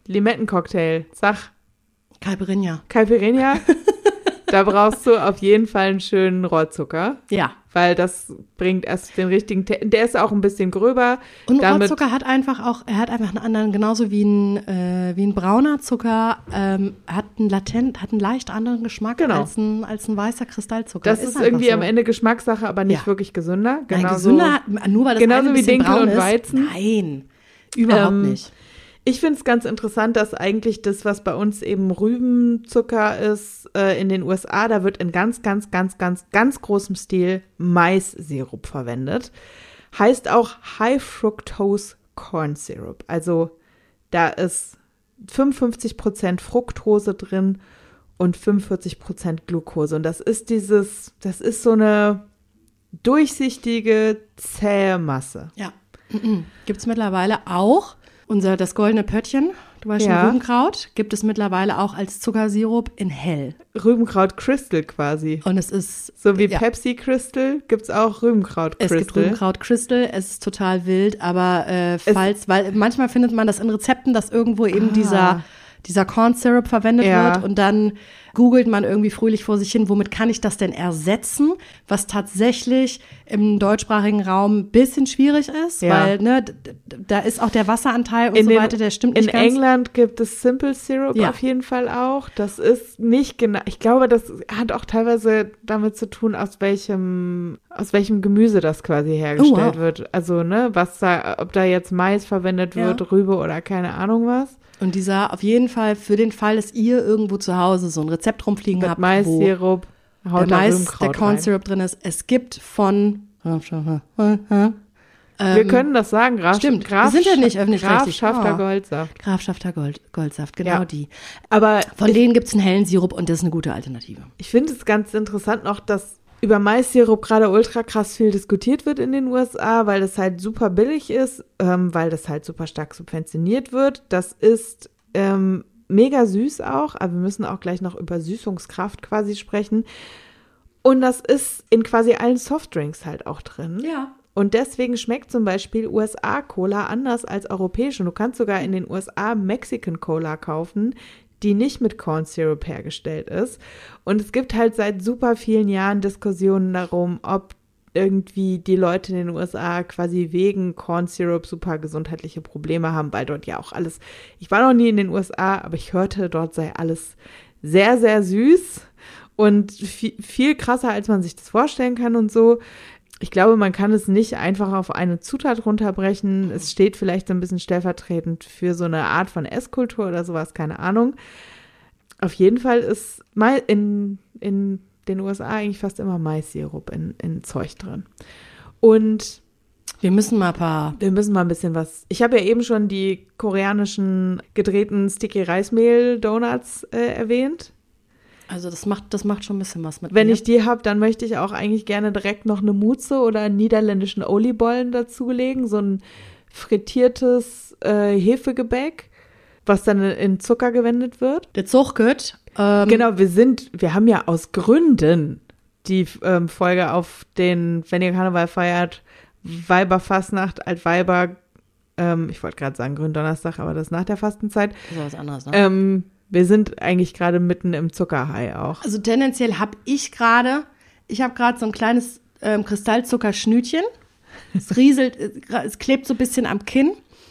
Limettencocktail, sag. Caipirinha. Caipirinha. Da brauchst du auf jeden Fall einen schönen Rohrzucker. Ja. Weil das bringt erst den richtigen, der ist auch ein bisschen gröber. Und Rohrzucker hat einfach einen anderen, genauso wie ein brauner Zucker, hat einen leicht anderen Geschmack als ein weißer Kristallzucker. Das ist irgendwie so. Am Ende Geschmackssache, aber nicht wirklich gesünder. Nein, gesünder, nur weil das genauso ein wie bisschen Dinkel braun und Weizen. Ist. Nein, überhaupt nicht. Ich finde es ganz interessant, dass eigentlich das, was bei uns eben Rübenzucker ist, in den USA, da wird in ganz, ganz, ganz, ganz, ganz großem Stil Mais-Sirup verwendet. Heißt auch High Fructose Corn Syrup. Also da ist 55% Fructose drin und 45% Glucose. Und das ist so eine durchsichtige, zähe Masse. Ja. Gibt es mittlerweile auch. Das goldene Pöttchen, du weißt schon, Rübenkraut, gibt es mittlerweile auch als Zuckersirup in hell. Rübenkraut Crystal quasi. Und es ist so wie Pepsi Crystal gibt's auch Rübenkraut Crystal. Es gibt Rübenkraut Crystal, es ist total wild, aber weil manchmal findet man das in Rezepten, dass irgendwo eben dieser Corn Syrup verwendet wird und dann googelt man irgendwie fröhlich vor sich hin, womit kann ich das denn ersetzen, was tatsächlich im deutschsprachigen Raum ein bisschen schwierig ist, weil da ist auch der Wasseranteil und so weiter, der stimmt nicht ganz. In England gibt es Simple Syrup auf jeden Fall auch. Das ist nicht genau, ich glaube, das hat auch teilweise damit zu tun, aus welchem Gemüse das quasi hergestellt wird. Also, ob da jetzt Mais verwendet wird, Rübe oder keine Ahnung was. Und dieser auf jeden Fall für den Fall, dass ihr irgendwo zu Hause so ein Rezept rumfliegen habt, Mais-Sirup, der Corn Syrup drin ist. Es gibt von wir können das sagen, wir sind ja nicht öffentlich-rechtlich. Grafschafter Goldsaft. Grafschafter Goldsaft, genau die. Aber von denen gibt es einen hellen Sirup und das ist eine gute Alternative. Ich finde es ganz interessant noch, dass über Mais-Sirup gerade ultra krass viel diskutiert wird in den USA, weil das halt super billig ist, weil das halt super stark subventioniert wird. Das ist mega süß auch, aber wir müssen auch gleich noch über Süßungskraft quasi sprechen. Und das ist in quasi allen Softdrinks halt auch drin. Ja. Und deswegen schmeckt zum Beispiel USA-Cola anders als europäische. Du kannst sogar in den USA Mexican Cola kaufen, die nicht mit Corn Syrup hergestellt ist. Und es gibt halt seit super vielen Jahren Diskussionen darum, ob irgendwie die Leute in den USA quasi wegen Corn Syrup super gesundheitliche Probleme haben, weil dort ja auch alles, ich war noch nie in den USA, aber ich hörte, dort sei alles sehr, sehr süß und viel krasser, als man sich das vorstellen kann und so. Ich glaube, man kann es nicht einfach auf eine Zutat runterbrechen. Es steht vielleicht so ein bisschen stellvertretend für so eine Art von Esskultur oder sowas, keine Ahnung. Auf jeden Fall ist in den USA eigentlich fast immer Mais-Sirup in Zeug drin. Und wir müssen mal ein bisschen was. Ich habe ja eben schon die koreanischen gedrehten Sticky Reismehl-Donuts erwähnt. Also das macht schon ein bisschen was mit Wenn mir. ich die habe, dann möchte ich auch eigentlich gerne direkt noch eine Mousse oder einen niederländischen Oliebollen dazulegen. So ein frittiertes Hefegebäck, was dann in Zucker gewendet wird. Der Zuchget. Genau, wir haben ja aus Gründen die Folge auf den, wenn ihr Karneval feiert, Weiberfastnacht, Altweiber, ich wollte gerade sagen Gründonnerstag, aber das ist nach der Fastenzeit. Das ist was anderes, ne? Wir sind eigentlich gerade mitten im Zuckerhai auch. Also tendenziell habe ich gerade so ein kleines Kristallzuckerschnütchen. Es rieselt, es klebt so ein bisschen am Kinn.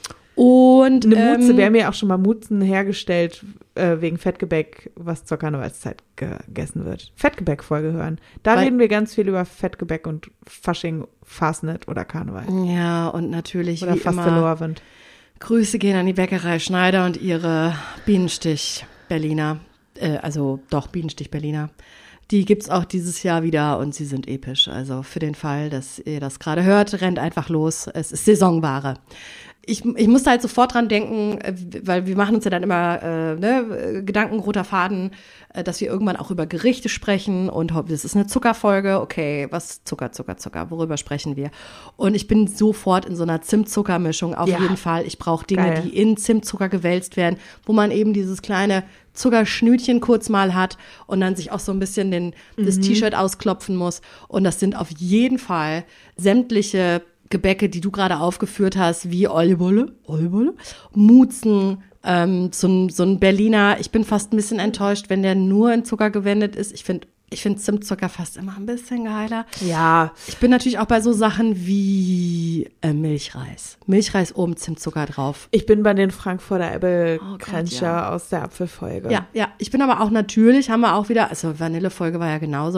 Und eine Mousse, wir haben ja auch schon mal Moussen hergestellt wegen Fettgebäck, was zur Karnevalszeit gegessen wird. Fettgebäck-Folge hören. Da reden wir ganz viel über Fettgebäck und Fasching, Fasnet oder Karneval. Ja, und natürlich oder wie Fastelovend. Grüße gehen an die Bäckerei Schneider und ihre Bienenstich-Berliner. Bienenstich-Berliner. Die gibt's auch dieses Jahr wieder und sie sind episch. Also für den Fall, dass ihr das gerade hört, rennt einfach los. Es ist Saisonware. Ich musste halt sofort dran denken, weil wir machen uns ja dann immer Gedanken, roter Faden, dass wir irgendwann auch über Gerichte sprechen und das ist eine Zuckerfolge, okay, was Zucker, worüber sprechen wir? Und ich bin sofort in so einer Zimt-Zucker-Mischung auf jeden Fall. Ich brauche Dinge, die in Zimtzucker gewälzt werden, wo man eben dieses kleine Zuckerschnütchen kurz mal hat und dann sich auch so ein bisschen das T-Shirt ausklopfen muss. Und das sind auf jeden Fall sämtliche Gebäcke, die du gerade aufgeführt hast, wie Oliewolle, Moussen, So ein Berliner, ich bin fast ein bisschen enttäuscht, wenn der nur in Zucker gewendet ist. Ich finde Zimtzucker fast immer ein bisschen geiler. Ja. Ich bin natürlich auch bei so Sachen wie Milchreis. Milchreis oben Zimtzucker drauf. Ich bin bei den Frankfurter Äppelkräncher aus der Apfelfolge. Ja. Ich bin aber auch natürlich, haben wir auch wieder, also Vanillefolge war ja genauso,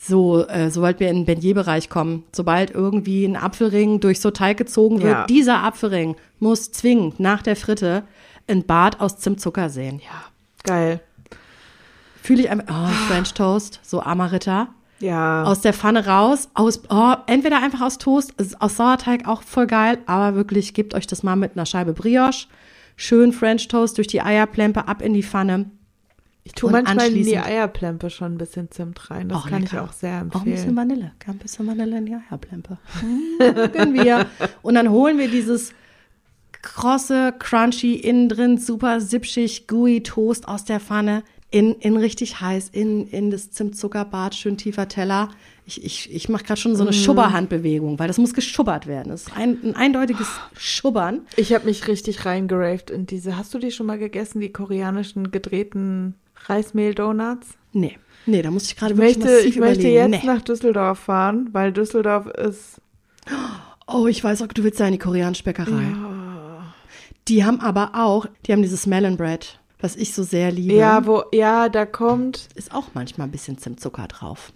sobald wir in den Beignet-Bereich kommen, sobald irgendwie ein Apfelring durch so Teig gezogen wird, dieser Apfelring muss zwingend nach der Fritte ein Bad aus Zimtzucker sehen. Ja, geil. Fühle ich einfach, French Toast, so Amaritta. Ja. Aus der Pfanne raus, entweder einfach aus Toast, aus Sauerteig auch voll geil, aber wirklich, gebt euch das mal mit einer Scheibe Brioche. Schön French Toast durch die Eierplempe, ab in die Pfanne. Ich tue manchmal in die Eierplempe schon ein bisschen Zimt rein. Das kann ich auch sehr empfehlen. Auch ein bisschen Vanille. Ein bisschen Vanille in die Eierplempe. Können wir. Und dann holen wir dieses krosse, crunchy, innen drin, super sipschig, gooey Toast aus der Pfanne in richtig heiß, in das Zimtzuckerbad, schön tiefer Teller. Ich mache gerade schon so eine Schubberhandbewegung, weil das muss geschubbert werden. Das ist ein eindeutiges Schubbern. Ich habe mich richtig reingeraved in diese, hast du die schon mal gegessen, die koreanischen gedrehten Reismehl-Donuts? Nee, da muss ich gerade wirklich massiv Ich möchte jetzt nach Düsseldorf fahren, weil Düsseldorf ist... Oh, ich weiß auch, du willst ja in die koreanische Bäckerei. Ja. Die haben dieses Melon Bread, was ich so sehr liebe. Ja, da kommt... Ist auch manchmal ein bisschen Zimtzucker drauf.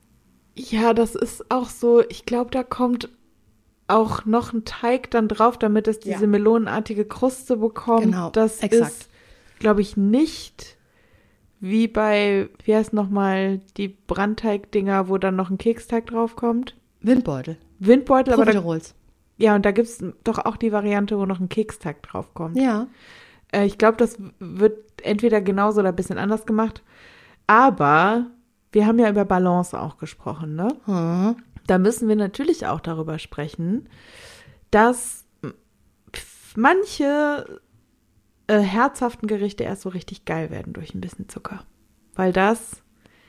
Ja, das ist auch so, ich glaube, da kommt auch noch ein Teig dann drauf, damit es diese melonenartige Kruste bekommt. Genau, das exakt. Ist, glaube ich, nicht wie bei, wie heißt nochmal, die Brandteig-Dinger, wo dann noch ein Keksteig drauf kommt. Windbeutel, aber Profiteroles. Ja, und da gibt's doch auch die Variante, wo noch ein Keksteig drauf kommt. Ja. Ich glaube, das wird entweder genauso oder ein bisschen anders gemacht. Aber wir haben ja über Balance auch gesprochen, ne? Hm. Da müssen wir natürlich auch darüber sprechen, dass manche herzhaften Gerichte erst so richtig geil werden durch ein bisschen Zucker. Weil das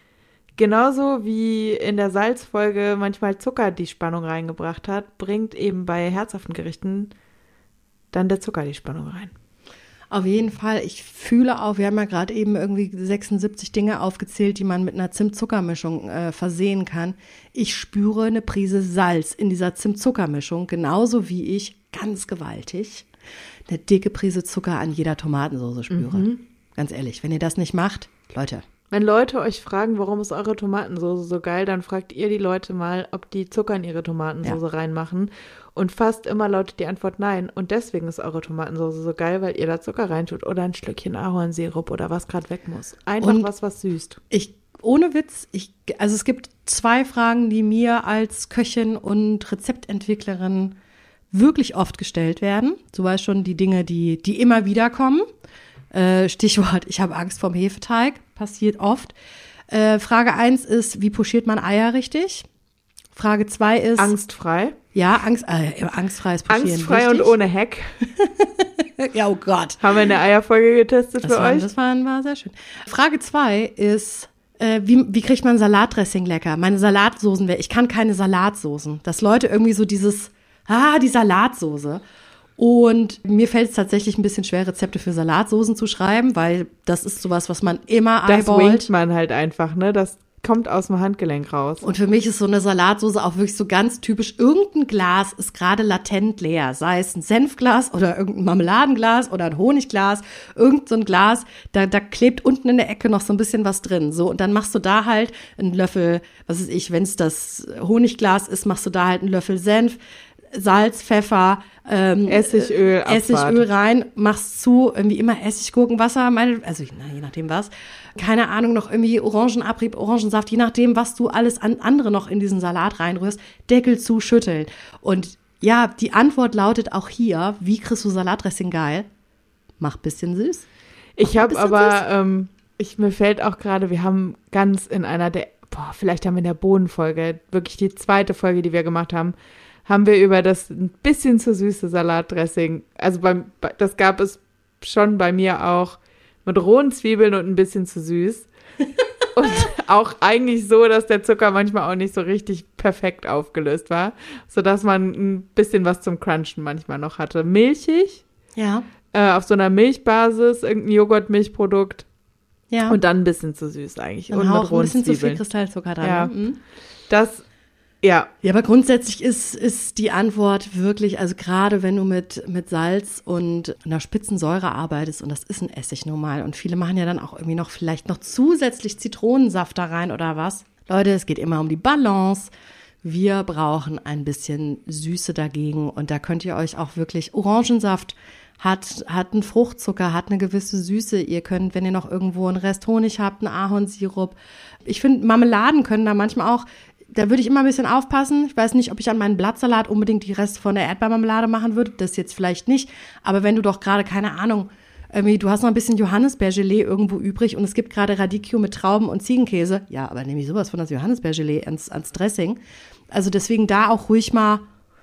genauso wie in der Salzfolge manchmal Zucker die Spannung reingebracht hat, bringt eben bei herzhaften Gerichten dann der Zucker die Spannung rein. Auf jeden Fall, ich fühle auch, wir haben ja gerade eben irgendwie 76 Dinge aufgezählt, die man mit einer Zimt-Zucker-Mischung versehen kann. Ich spüre eine Prise Salz in dieser Zimt-Zucker-Mischung, genauso wie ich ganz gewaltig eine dicke Prise Zucker an jeder Tomatensauce spüre. Ganz ehrlich, wenn ihr das nicht macht, Leute. Wenn Leute euch fragen, warum ist eure Tomatensauce so geil, dann fragt ihr die Leute mal, ob die Zucker in ihre Tomatensauce reinmachen. Und fast immer lautet die Antwort nein. Und deswegen ist eure Tomatensauce so geil, weil ihr da Zucker reintut oder ein Schlückchen Ahornsirup oder was gerade weg muss. Einfach und was süßt. Ohne Witz, also es gibt 2 Fragen, die mir als Köchin und Rezeptentwicklerin wirklich oft gestellt werden. Du weißt schon, die Dinge, die immer wieder kommen. Stichwort, ich habe Angst vorm Hefeteig, passiert oft. Frage 1 ist, wie pochiert man Eier richtig? Frage 2 ist... Angstfrei. Ja, angstfreies Pochieren. Angstfrei richtig. und ohne Heck. Ja, oh Gott. Haben wir in der Eierfolge getestet für euch? Das war sehr schön. Frage 2 ist, wie kriegt man Salatdressing lecker? Meine Salatsoßen, ich kann keine Salatsoßen. Dass Leute irgendwie so die Salatsoße. Und mir fällt es tatsächlich ein bisschen schwer, Rezepte für Salatsoßen zu schreiben, weil das ist sowas, was man immer Das eyeballt. winkt man halt einfach, ne? Das kommt aus dem Handgelenk raus. Und für mich ist so eine Salatsoße auch wirklich so ganz typisch. Irgendein Glas ist gerade latent leer. Sei es ein Senfglas oder irgendein Marmeladenglas oder ein Honigglas. Irgend so ein Glas, da klebt unten in der Ecke noch so ein bisschen was drin. So, und dann machst du da halt einen Löffel, was weiß ich, wenn es das Honigglas ist, machst du da halt einen Löffel Senf, Salz, Pfeffer, Essigöl rein, machst zu, irgendwie immer Essiggurkenwasser, je nachdem was. Keine Ahnung, noch irgendwie Orangenabrieb, Orangensaft, je nachdem, was du alles an andere noch in diesen Salat reinrührst, Deckel zu, schütteln. Und ja, die Antwort lautet auch hier, wie kriegst du Salatdressing geil? Mach bisschen süß. Ich habe aber, mir fällt auch gerade, wir haben ganz in einer vielleicht haben wir in der Bohnenfolge, wirklich die 2. Folge, die wir gemacht haben wir über das ein bisschen zu süße Salatdressing, also das gab es schon bei mir auch mit rohen Zwiebeln und ein bisschen zu süß. Und auch eigentlich so, dass der Zucker manchmal auch nicht so richtig perfekt aufgelöst war, sodass man ein bisschen was zum Crunchen manchmal noch hatte. Milchig, ja. auf so einer Milchbasis, irgendein Joghurt-Milchprodukt. Ja. Und dann ein bisschen zu süß eigentlich. Dann und auch mit ein bisschen zu viel Zwiebeln. Kristallzucker dran. Ja. Ne? Mhm. Das, ja. Ja, aber grundsätzlich ist die Antwort wirklich, also gerade wenn du mit Salz und einer spitzen Säure arbeitest, und das ist ein Essig normal, und viele machen ja dann auch irgendwie noch vielleicht noch zusätzlich Zitronensaft da rein oder was. Leute, es geht immer um die Balance. Wir brauchen ein bisschen Süße dagegen, und da könnt ihr euch auch wirklich Orangensaft hat einen Fruchtzucker, hat eine gewisse Süße. Ihr könnt, wenn ihr noch irgendwo einen Rest Honig habt, einen Ahornsirup. Ich finde, Marmeladen können da manchmal auch, da würde ich immer ein bisschen aufpassen. Ich weiß nicht, ob ich an meinen Blattsalat unbedingt die Reste von der Erdbeermarmelade machen würde. Das jetzt vielleicht nicht. Aber wenn du doch gerade, keine Ahnung, irgendwie, du hast noch ein bisschen Johannisbeergelee irgendwo übrig und es gibt gerade Radicchio mit Trauben und Ziegenkäse. Ja, aber nehme ich sowas von das Johannisbeergelee ans Dressing. Also deswegen da auch ruhig mal,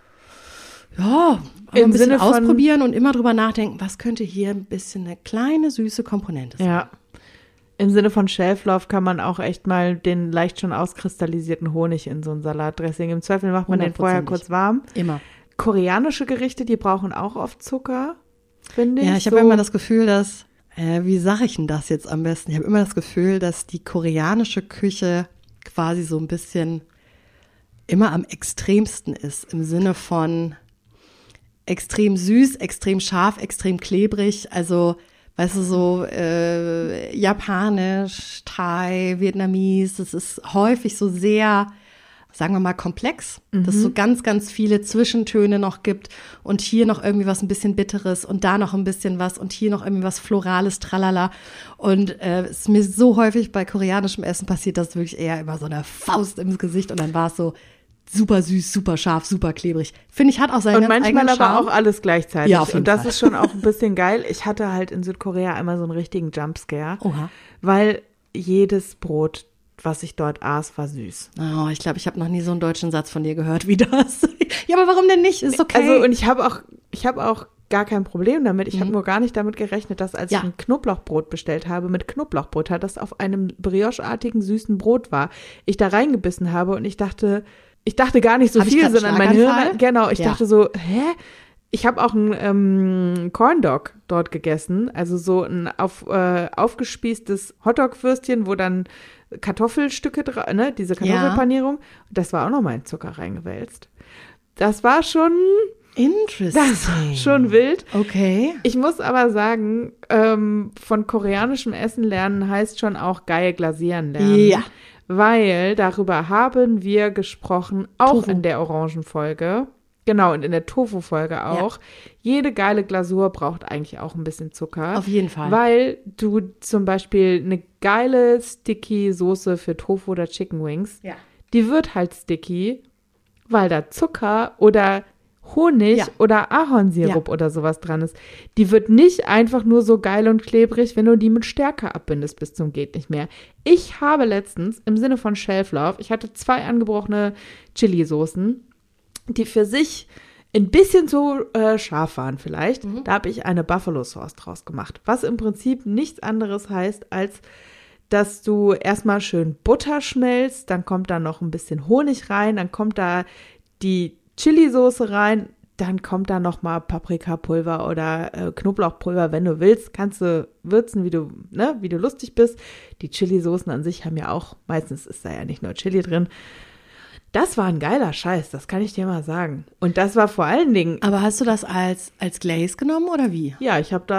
ja, ein bisschen Sinne von ausprobieren und immer drüber nachdenken, was könnte hier ein bisschen eine kleine süße Komponente sein. Ja. Im Sinne von Shelf-Love kann man auch echt mal den leicht schon auskristallisierten Honig in so ein Salatdressing. Im Zweifel macht man den vorher kurz warm. Immer. Koreanische Gerichte, die brauchen auch oft Zucker, finde ich. Ja, ich habe immer das Gefühl, dass, wie sage ich denn das jetzt am besten? Ich habe immer das Gefühl, dass die koreanische Küche quasi so ein bisschen immer am extremsten ist, im Sinne von extrem süß, extrem scharf, extrem klebrig, also weißt du, so japanisch, Thai, Vietnamese, das ist häufig so sehr, sagen wir mal, komplex, dass es so ganz, ganz viele Zwischentöne noch gibt und hier noch irgendwie was ein bisschen Bitteres und da noch ein bisschen was und hier noch irgendwie was Florales, tralala. Und es ist mir so häufig bei koreanischem Essen passiert, dass wirklich eher immer so eine Faust ins Gesicht, und dann war es so super süß, super scharf, super klebrig. Finde ich, hat auch seinen und ganz manchmal eigenen aber Charme. auch alles gleichzeitig. Ja, auf jeden und das Fall. ist schon auch ein bisschen geil. Ich hatte halt in Südkorea einmal so einen richtigen Jumpscare, Oha. weil jedes Brot, was ich dort aß, war süß. Oh, ich glaube, ich habe noch nie so einen deutschen Satz von dir gehört wie das. Ja, aber warum denn nicht? Ist okay. Also, und ich habe auch gar kein Problem damit. Ich habe nur gar nicht damit gerechnet, dass als ich ein Knoblauchbrot bestellt habe mit Knoblauchbutter, das auf einem briocheartigen süßen Brot war, ich da reingebissen habe und ich dachte gar nicht so Hab ich viel, grad sondern mein Schlaganfall? Hirn, genau, ich Ja. dachte so, ich habe auch einen Corn Dog dort gegessen, also so ein aufgespießtes Hotdog-Würstchen, wo dann Kartoffelstücke drauf, ne, diese Kartoffelpanierung, das war auch noch mal in Zucker reingewälzt. Das war schon wild. Okay. Ich muss aber sagen, von koreanischem Essen lernen heißt schon auch geil glasieren lernen. Ja. Weil darüber haben wir gesprochen, auch Tofu. in der Orangenfolge. Genau, und in der Tofu-Folge auch. Ja. Jede geile Glasur braucht eigentlich auch ein bisschen Zucker. Auf jeden Fall. Weil du zum Beispiel eine geile sticky Soße für Tofu oder Chicken Wings, die wird halt sticky, weil da Zucker oder Honig oder Ahornsirup oder sowas dran ist. Die wird nicht einfach nur so geil und klebrig, wenn du die mit Stärke abbindest bis zum geht nicht mehr. Ich habe letztens im Sinne von Shelf-Love, ich hatte 2 angebrochene Chili-Soßen, die für sich ein bisschen zu scharf waren vielleicht. Da habe ich eine Buffalo-Sauce draus gemacht, was im Prinzip nichts anderes heißt, als dass du erstmal schön Butter schmelzt, dann kommt da noch ein bisschen Honig rein, dann kommt da die Chili-Soße rein, dann kommt da noch mal Paprikapulver oder Knoblauchpulver, wenn du willst, kannst du würzen, wie du lustig bist. Die Chili-Soßen an sich haben ja auch, meistens ist da ja nicht nur Chili drin. Das war ein geiler Scheiß, das kann ich dir mal sagen. Und das war vor allen Dingen. Aber hast du das als Glaze genommen oder wie? Ja, ich habe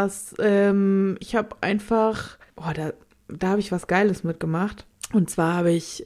einfach, da habe ich was Geiles mitgemacht. Und zwar habe ich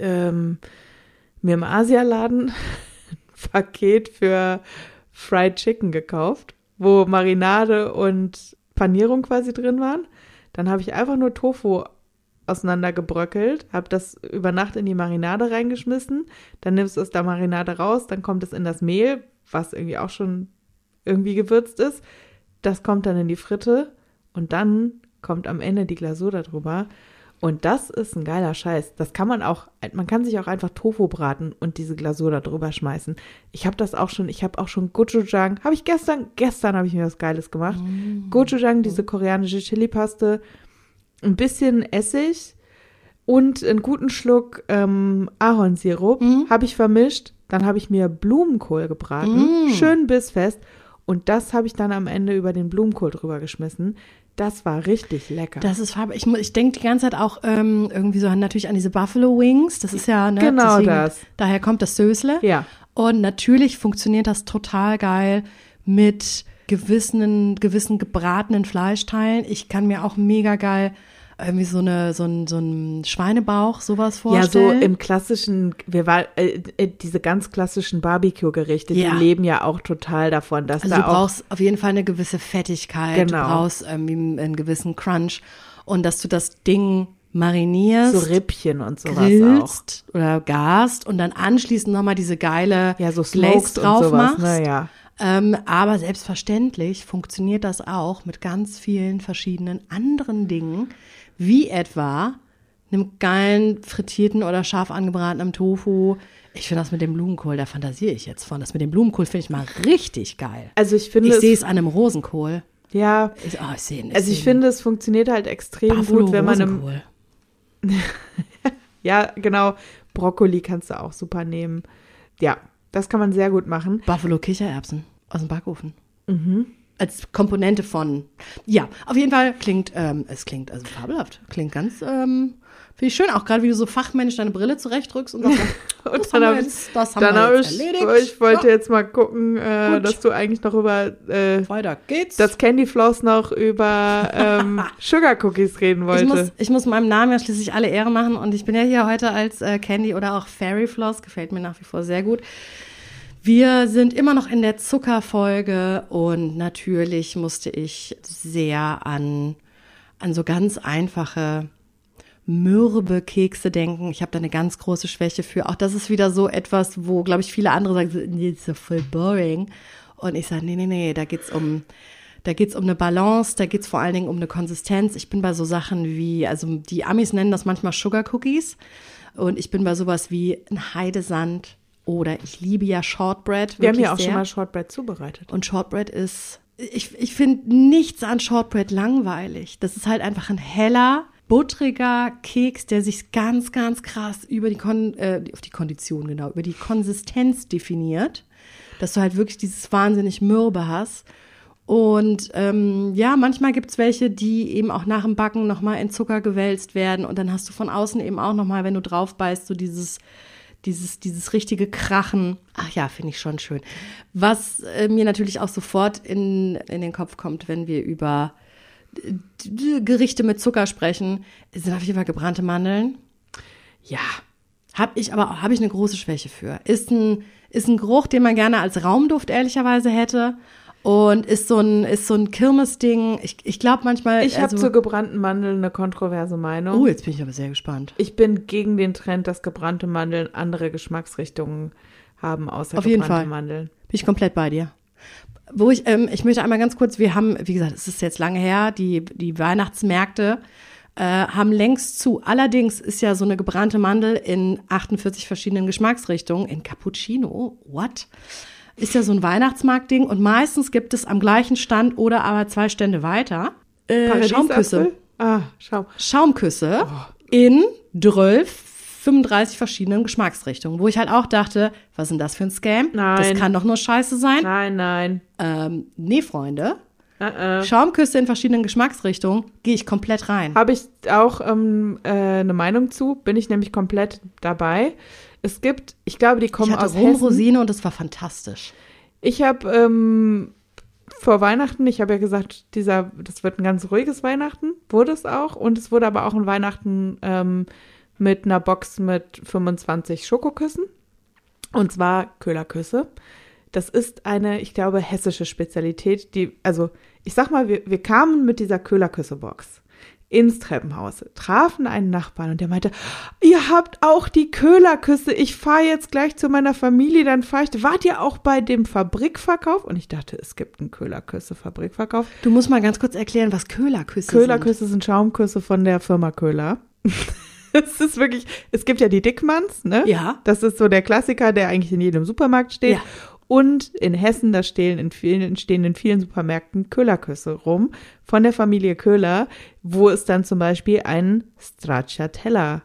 mir im Asialaden Paket für Fried Chicken gekauft, wo Marinade und Panierung quasi drin waren. Dann habe ich einfach nur Tofu auseinandergebröckelt, habe das über Nacht in die Marinade reingeschmissen, dann nimmst du aus der Marinade raus, dann kommt es in das Mehl, was irgendwie auch schon irgendwie gewürzt ist. Das kommt dann in die Fritte und dann kommt am Ende die Glasur darüber. Und das ist ein geiler Scheiß. Man kann sich auch einfach Tofu braten und diese Glasur da drüber schmeißen. Ich habe auch schon Gochujang, gestern habe ich mir was Geiles gemacht. Gochujang, diese koreanische Chili-Paste, ein bisschen Essig und einen guten Schluck Ahornsirup habe ich vermischt. Dann habe ich mir Blumenkohl gebraten, schön bissfest Und das habe ich dann am Ende über den Blumenkohl drüber geschmissen. Das war richtig lecker. Das ist farbig. Ich denke die ganze Zeit auch irgendwie so natürlich an diese Buffalo Wings. Das ist ja, ne? Genau deswegen, das. Daher kommt das Sösle. Ja. Und natürlich funktioniert das total geil mit gewissen gebratenen Fleischteilen. Ich kann mir auch mega geil irgendwie so ein Schweinebauch, sowas vorstellen. Ja, so im klassischen, diese ganz klassischen Barbecue-Gerichte, die leben ja auch total davon, dass also da du auch brauchst auf jeden Fall eine gewisse Fettigkeit, Genau. du brauchst irgendwie einen gewissen Crunch und dass du das Ding marinierst, so Rippchen und sowas grillst oder garst und dann anschließend nochmal diese geile auch. Ja, so Glaze smoked drauf und sowas, machst. ne, ja. Aber selbstverständlich funktioniert das auch mit ganz vielen verschiedenen anderen Dingen, wie etwa einem geilen frittierten oder scharf angebratenen Tofu. Ich finde das mit dem Blumenkohl, da fantasiere ich jetzt von. Das mit dem Blumenkohl finde ich mal richtig geil. Also ich finde Ich sehe es an einem Rosenkohl. ja, Ich sehe ihn. also ich finde, es funktioniert halt extrem Buffalo gut, wenn man Rosenkohl. ja, genau, Brokkoli kannst du auch super nehmen. Ja, das kann man sehr gut machen. Buffalo Kichererbsen aus dem Backofen. Als Komponente von, ja, auf jeden Fall es klingt also fabelhaft. Klingt ganz, finde ich schön, auch gerade wie du so fachmännisch deine Brille zurechtdrückst und sagst, das haben wir jetzt erledigt. Ich wollte jetzt mal gucken, dass du eigentlich noch über Weiter geht's. das Candy Floss noch über Sugar Cookies reden wollte. Ich muss meinem Namen ja schließlich alle Ehre machen und ich bin ja hier heute als Candy oder auch Fairy Floss, gefällt mir nach wie vor sehr gut. Wir sind immer noch in der Zuckerfolge und natürlich musste ich sehr an so ganz einfache mürbe Kekse denken. Ich habe da eine ganz große Schwäche für. Auch das ist wieder so etwas, wo, glaube ich, viele andere sagen, nee, das ist ja voll boring. Und ich sage, nee, da geht's um eine Balance, da geht's vor allen Dingen um eine Konsistenz. Ich bin bei so Sachen wie, also die Amis nennen das manchmal Sugar Cookies und ich bin bei sowas wie ein Heidesand oder ich liebe ja Shortbread. Wir haben ja auch sehr. schon mal Shortbread zubereitet. Und Shortbread ist, ich finde nichts an Shortbread langweilig. Das ist halt einfach ein heller, buttriger Keks, der sich ganz, ganz krass über auf die Kondition, genau, über die Konsistenz definiert. Dass du halt wirklich dieses wahnsinnig Mürbe hast. Und ja, manchmal gibt's welche, die eben auch nach dem Backen nochmal in Zucker gewälzt werden. Und dann hast du von außen eben auch nochmal, wenn du drauf beißt, so dieses richtige Krachen. Ach ja, finde ich schon schön. Was mir natürlich auch sofort in den Kopf kommt, wenn wir über Gerichte mit Zucker sprechen, sind auf jeden Fall gebrannte Mandeln. Ja. Habe ich eine große Schwäche für. Ist ein Geruch, den man gerne als Raumduft ehrlicherweise hätte. Und ist so ein Kirmesding. Ich glaube manchmal. Ich habe zu gebrannten Mandeln eine kontroverse Meinung. Oh, jetzt bin ich aber sehr gespannt. Ich bin gegen den Trend, dass gebrannte Mandeln andere Geschmacksrichtungen haben, außer auf jeden gebrannte Fall. Mandeln. Bin ich komplett bei dir. Wo ich möchte einmal ganz kurz, wir haben, wie gesagt, es ist jetzt lange her, die Weihnachtsmärkte haben längst zu. Allerdings ist ja so eine gebrannte Mandel in 48 verschiedenen Geschmacksrichtungen. In Cappuccino, what? Ist ja so ein Weihnachtsmarktding und meistens gibt es am gleichen Stand oder aber 2 Stände weiter Schaumküsse. Schaumküsse in 35 verschiedenen Geschmacksrichtungen, wo ich halt auch dachte, was ist denn das für ein Scam? Nein. Das kann doch nur Scheiße sein. Nein. Nee, Freunde. Schaumküsse in verschiedenen Geschmacksrichtungen, gehe ich komplett rein. Habe ich auch eine Meinung zu, bin ich nämlich komplett dabei. Es gibt, ich glaube, die kommen aus Hessen. Rumrosine und das war fantastisch. Ich habe vor Weihnachten, ich habe ja gesagt, das wird ein ganz ruhiges Weihnachten, wurde es auch. Und es wurde aber auch ein Weihnachten mit einer Box mit 25 Schokoküssen. Und zwar Köhlerküsse. Das ist eine, ich glaube, hessische Spezialität, ich sag mal, wir kamen mit dieser Köhlerküsse-Box ins Treppenhaus, trafen einen Nachbarn und der meinte, ihr habt auch die Köhlerküsse, ich fahre jetzt gleich zu meiner Familie, dann wart ihr auch bei dem Fabrikverkauf? Und ich dachte, es gibt einen Köhlerküsse-Fabrikverkauf. Du musst mal ganz kurz erklären, was Köhlerküsse sind. Köhlerküsse sind Schaumküsse von der Firma Köhler. Es ist wirklich, es gibt ja die Dickmanns, ne? Ja. Das ist so der Klassiker, der eigentlich in jedem Supermarkt steht. Ja. Und in Hessen, da stehen in vielen Supermärkten Köhlerküsse rum von der Familie Köhler, wo es dann zum Beispiel einen Stracciatella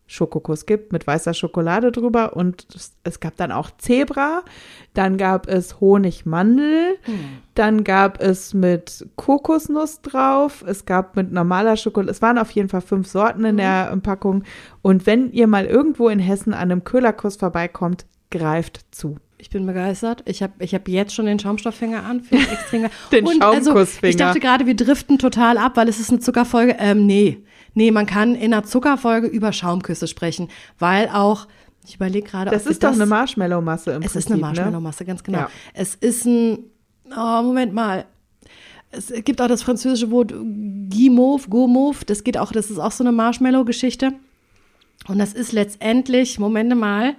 Schokokuss gibt mit weißer Schokolade drüber und es gab dann auch Zebra, dann gab es Honigmandel, dann gab es mit Kokosnuss drauf, es gab mit normaler Schokolade, es waren auf jeden Fall 5 Sorten in der Packung und wenn ihr mal irgendwo in Hessen an einem Köhlerkuss vorbeikommt, greift zu. Ich bin begeistert. Ich hab jetzt schon den Schaumstofffänger an. Für extrem den Schaumkussfinger. Also, ich dachte gerade, wir driften total ab, weil es ist eine Zuckerfolge. Nee, man kann in einer Zuckerfolge über Schaumküsse sprechen, weil auch, ich überlege gerade, das ist doch eine Marshmallow-Masse im Prinzip, es ist eine Marshmallow-Masse, ganz genau. Ja. Es ist Moment mal. Es gibt auch das französische Wort Guimauve, das ist auch so eine Marshmallow-Geschichte. Und das ist letztendlich, Momente mal,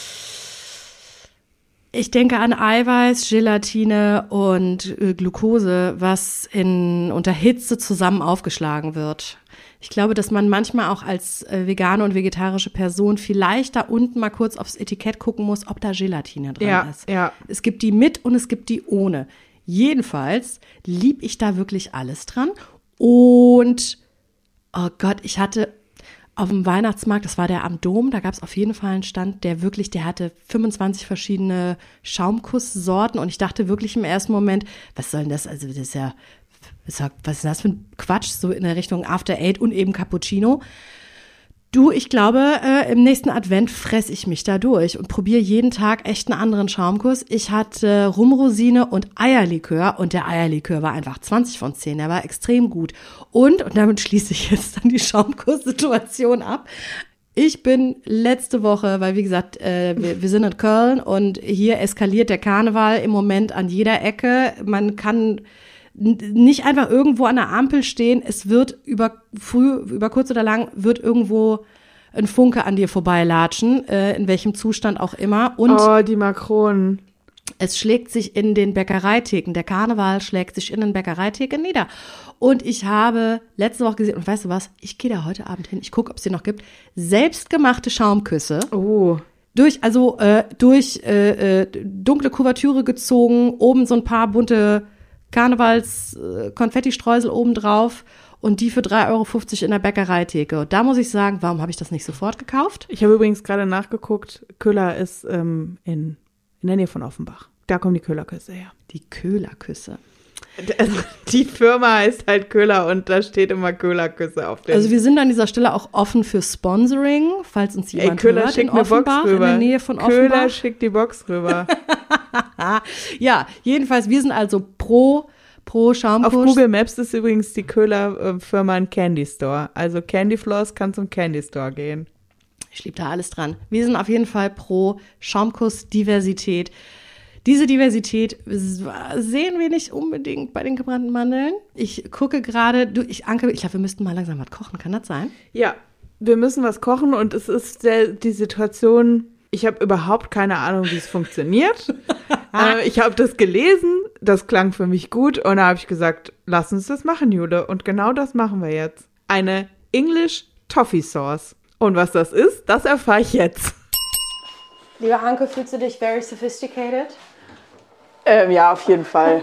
ich denke an Eiweiß, Gelatine und Glucose, was unter Hitze zusammen aufgeschlagen wird. Ich glaube, dass man manchmal auch als vegane und vegetarische Person vielleicht da unten mal kurz aufs Etikett gucken muss, ob da Gelatine drin ist. Ja. Es gibt die mit und es gibt die ohne. Jedenfalls lieb ich da wirklich alles dran. Und, oh Gott, ich hatte auf dem Weihnachtsmarkt, das war der am Dom, da gab es auf jeden Fall einen Stand, der hatte 25 verschiedene Schaumkusssorten und ich dachte wirklich im ersten Moment, was soll denn das, also das ist ja, was ist das für ein Quatsch, so in der Richtung After Eight und eben Cappuccino. Du, ich glaube, im nächsten Advent fresse ich mich da durch und probiere jeden Tag echt einen anderen Schaumkuss. Ich hatte Rumrosine und Eierlikör und der Eierlikör war einfach 20 von 10. Der war extrem gut. Und damit schließe ich jetzt dann die Schaumkuss-Situation ab. Ich bin letzte Woche, weil wie gesagt, wir sind in Köln und hier eskaliert der Karneval im Moment an jeder Ecke. Man kann nicht einfach irgendwo an der Ampel stehen, es wird über kurz oder lang wird irgendwo ein Funke an dir vorbeilatschen, in welchem Zustand auch immer. Und die Makronen. Es schlägt sich in den Bäckereitheken, der Karneval schlägt sich in den Bäckereitheken nieder. Und ich habe letzte Woche gesehen, und weißt du was, ich gehe da heute Abend hin, ich gucke, ob es die noch gibt, selbstgemachte Schaumküsse. Oh. Durch dunkle Kuvertüre gezogen, oben so ein paar bunte Karnevals-Konfetti-Streusel obendrauf und die für 3,50 € in der Bäckereitheke. Und da muss ich sagen, warum habe ich das nicht sofort gekauft? Ich habe übrigens gerade nachgeguckt, Köhler ist in der Nähe von Offenbach. Da kommen die Köhlerküsse her. Die Köhlerküsse. Also die Firma heißt halt Köhler und da steht immer Köhlerküsse auf dem. Also wir sind an dieser Stelle auch offen für Sponsoring, falls uns jemand Köhler hört schickt in eine Box Offenbach, rüber. in der Nähe von Köhler Offenbach. schickt die Box rüber. Ja, jedenfalls, wir sind also pro Schaumkuss. Auf Google Maps ist übrigens die Köhler-Firma ein Candy Store. Also Candy Floss kann zum Candy Store gehen. Ich liebe da alles dran. Wir sind auf jeden Fall pro Schaumkuss-Diversität. Diese Diversität sehen wir nicht unbedingt bei den gebrannten Mandeln. Ich gucke gerade, Anke, ich glaube, wir müssten mal langsam was kochen. Kann das sein? Ja, wir müssen was kochen und es ist die Situation, ich habe überhaupt keine Ahnung, wie es funktioniert. Ich habe das gelesen, das klang für mich gut und da habe ich gesagt, lass uns das machen, Jule. Und genau das machen wir jetzt. Eine English Toffee Sauce. Und was das ist, das erfahre ich jetzt. Lieber Anke, fühlst du dich very sophisticated? Ja, auf jeden Fall.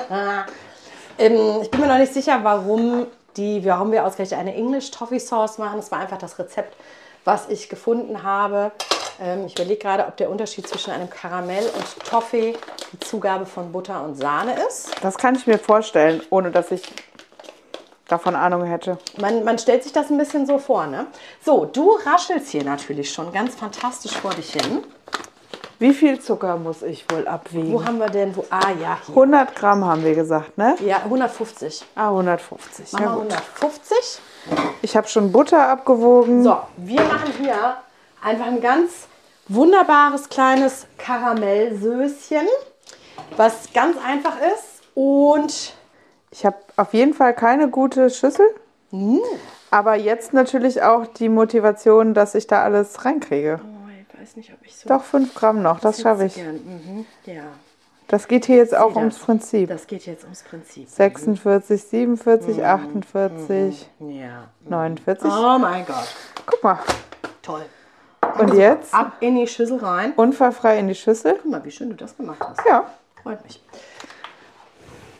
Ich bin mir noch nicht sicher, warum wir ausgerechnet eine English Toffee Sauce machen. Das war einfach das Rezept, was ich gefunden habe. Ich überlege gerade, ob der Unterschied zwischen einem Karamell und Toffee die Zugabe von Butter und Sahne ist. Das kann ich mir vorstellen, ohne dass ich davon Ahnung hätte. Man stellt sich das ein bisschen so vor, ne? So, du raschelst hier natürlich schon ganz fantastisch vor dich hin. Wie viel Zucker muss ich wohl abwiegen? Wo haben wir denn? Ja, hier. 100 Gramm haben wir gesagt, ne? Ja, 150. 150. Machen wir 150. Ich habe schon Butter abgewogen. So, wir machen hier einfach ein ganz wunderbares kleines Karamellsöschen, was ganz einfach ist. Und ich habe auf jeden Fall keine gute Schüssel. Aber jetzt natürlich auch die Motivation, dass ich da alles reinkriege. Ich weiß nicht, ob ich so. Doch, 5 Gramm noch, das schaffe ich. Ja. Das geht hier jetzt auch ums Prinzip. Das geht jetzt ums Prinzip. 46, 47, 48, Ja. 49. Oh mein Gott. Guck mal. Toll. Und jetzt Ab in die Schüssel rein. unfallfrei in die Schüssel. Guck mal, wie schön du das gemacht hast. Ja. Freut mich.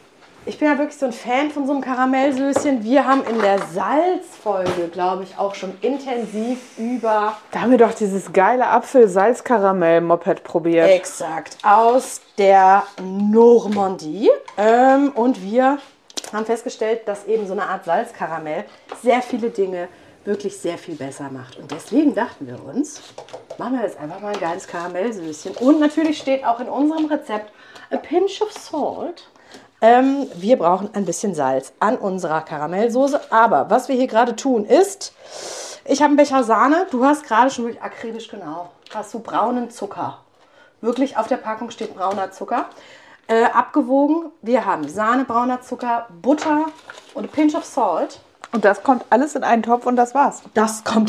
Ich bin ja wirklich so ein Fan von so einem Karamellsößchen. Wir haben in der Salzfolge, glaube ich, auch schon intensiv über... Da haben wir doch dieses geile Apfel-Salz-Karamell-Moped probiert. Exakt, aus der Normandie. Und wir haben festgestellt, dass eben so eine Art Salzkaramell sehr viele Dinge wirklich sehr viel besser macht. Und deswegen dachten wir uns, machen wir jetzt einfach mal ein geiles Karamellsößchen. Und natürlich steht auch in unserem Rezept a pinch of salt. Wir brauchen ein bisschen Salz an unserer Karamellsoße. Aber was wir hier gerade tun ist, ich habe einen Becher Sahne. Du hast gerade schon wirklich akribisch genau. Hast du braunen Zucker. Wirklich auf der Packung steht brauner Zucker. Abgewogen. Wir haben Sahne, brauner Zucker, Butter und ein pinch of salt. Und das kommt alles in einen Topf und das war's. Das kommt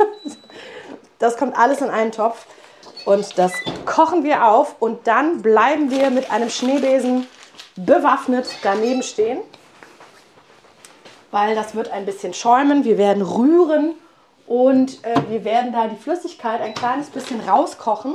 alles in einen Topf. Und das kochen wir auf. Und dann bleiben wir mit einem Schneebesen bewaffnet daneben stehen, weil das wird ein bisschen schäumen. Wir werden rühren und wir werden da die Flüssigkeit ein kleines bisschen rauskochen.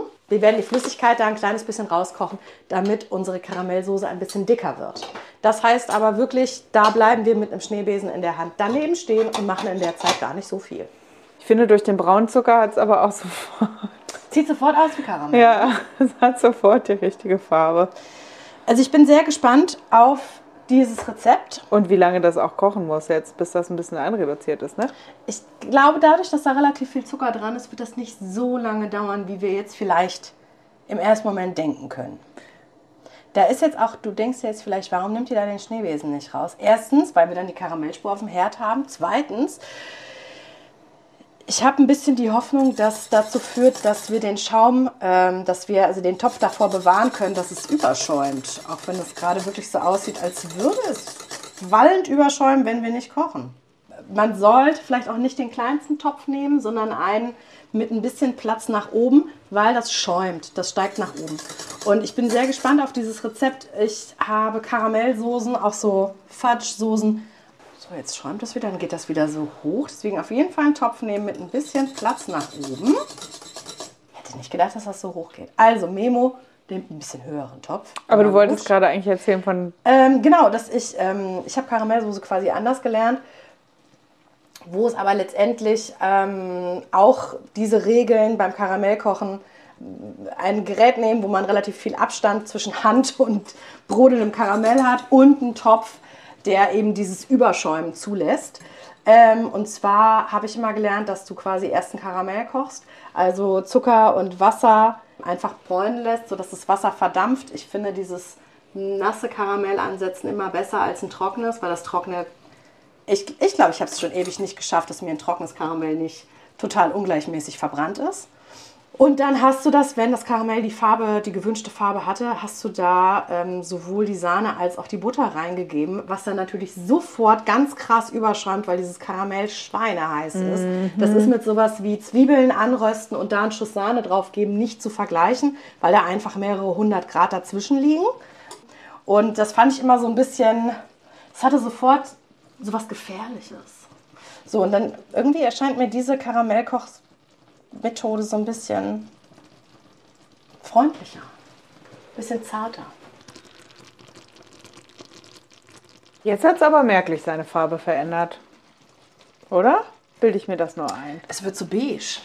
Damit unsere Karamellsoße ein bisschen dicker wird. Das heißt aber wirklich, da bleiben wir mit einem Schneebesen in der Hand daneben stehen und machen in der Zeit gar nicht so viel. Ich finde, durch den braunen Zucker hat es aber auch sofort... Sieht sofort aus wie Karamell. Ja, es hat sofort die richtige Farbe. Also ich bin sehr gespannt auf dieses Rezept. Und wie lange das auch kochen muss jetzt, bis das ein bisschen einreduziert ist, ne? Ich glaube, dadurch, dass da relativ viel Zucker dran ist, wird das nicht so lange dauern, wie wir jetzt vielleicht im ersten Moment denken können. Da ist jetzt auch, du denkst jetzt vielleicht, warum nimmt ihr da den Schneebesen nicht raus? Erstens, weil wir dann die Karamellspur auf dem Herd haben. Zweitens, ich habe ein bisschen die Hoffnung, dass dazu führt, dass wir den Schaum, dass wir also den Topf davor bewahren können, dass es überschäumt. Auch wenn es gerade wirklich so aussieht, als würde es wallend überschäumen, wenn wir nicht kochen. Man sollte vielleicht auch nicht den kleinsten Topf nehmen, sondern einen mit ein bisschen Platz nach oben, weil das schäumt, das steigt nach oben. Und ich bin sehr gespannt auf dieses Rezept. Ich habe Karamellsoßen, auch so Fudge-Soßen. So, jetzt schäumt das wieder, dann geht das wieder so hoch. Deswegen auf jeden Fall einen Topf nehmen mit ein bisschen Platz nach oben. Hätte nicht gedacht, dass das so hoch geht. Also Memo nimmt ein bisschen höheren Topf. Aber du wolltest gerade eigentlich erzählen von... Genau, dass ich habe Karamellsoße quasi anders gelernt, wo es aber letztendlich auch diese Regeln beim Karamellkochen, ein Gerät nehmen, wo man relativ viel Abstand zwischen Hand und brodelndem Karamell hat und einen Topf, der eben dieses Überschäumen zulässt. Und zwar habe ich immer gelernt, dass du quasi erst einen Karamell kochst, also Zucker und Wasser einfach bräunen lässt, sodass das Wasser verdampft. Ich finde dieses nasse Karamell ansetzen immer besser als ein trockenes, weil das trockene... Ich glaube, ich habe es schon ewig nicht geschafft, dass mir ein trockenes Karamell nicht total ungleichmäßig verbrannt ist. Und dann hast du das, wenn das Karamell die gewünschte Farbe hatte, hast du da sowohl die Sahne als auch die Butter reingegeben, was dann natürlich sofort ganz krass überschäumt, weil dieses Karamell schweineheiß ist. Das ist mit sowas wie Zwiebeln anrösten und da einen Schuss Sahne drauf geben nicht zu vergleichen, weil da einfach mehrere 100 Grad dazwischen liegen. Und das fand ich immer so ein bisschen, es hatte sofort sowas Gefährliches. So, und dann irgendwie erscheint mir diese Karamellkochmethode so ein bisschen freundlicher, ein bisschen zarter. Jetzt hat es aber merklich seine Farbe verändert. Oder? Bilde ich mir das nur ein? Es wird so beige.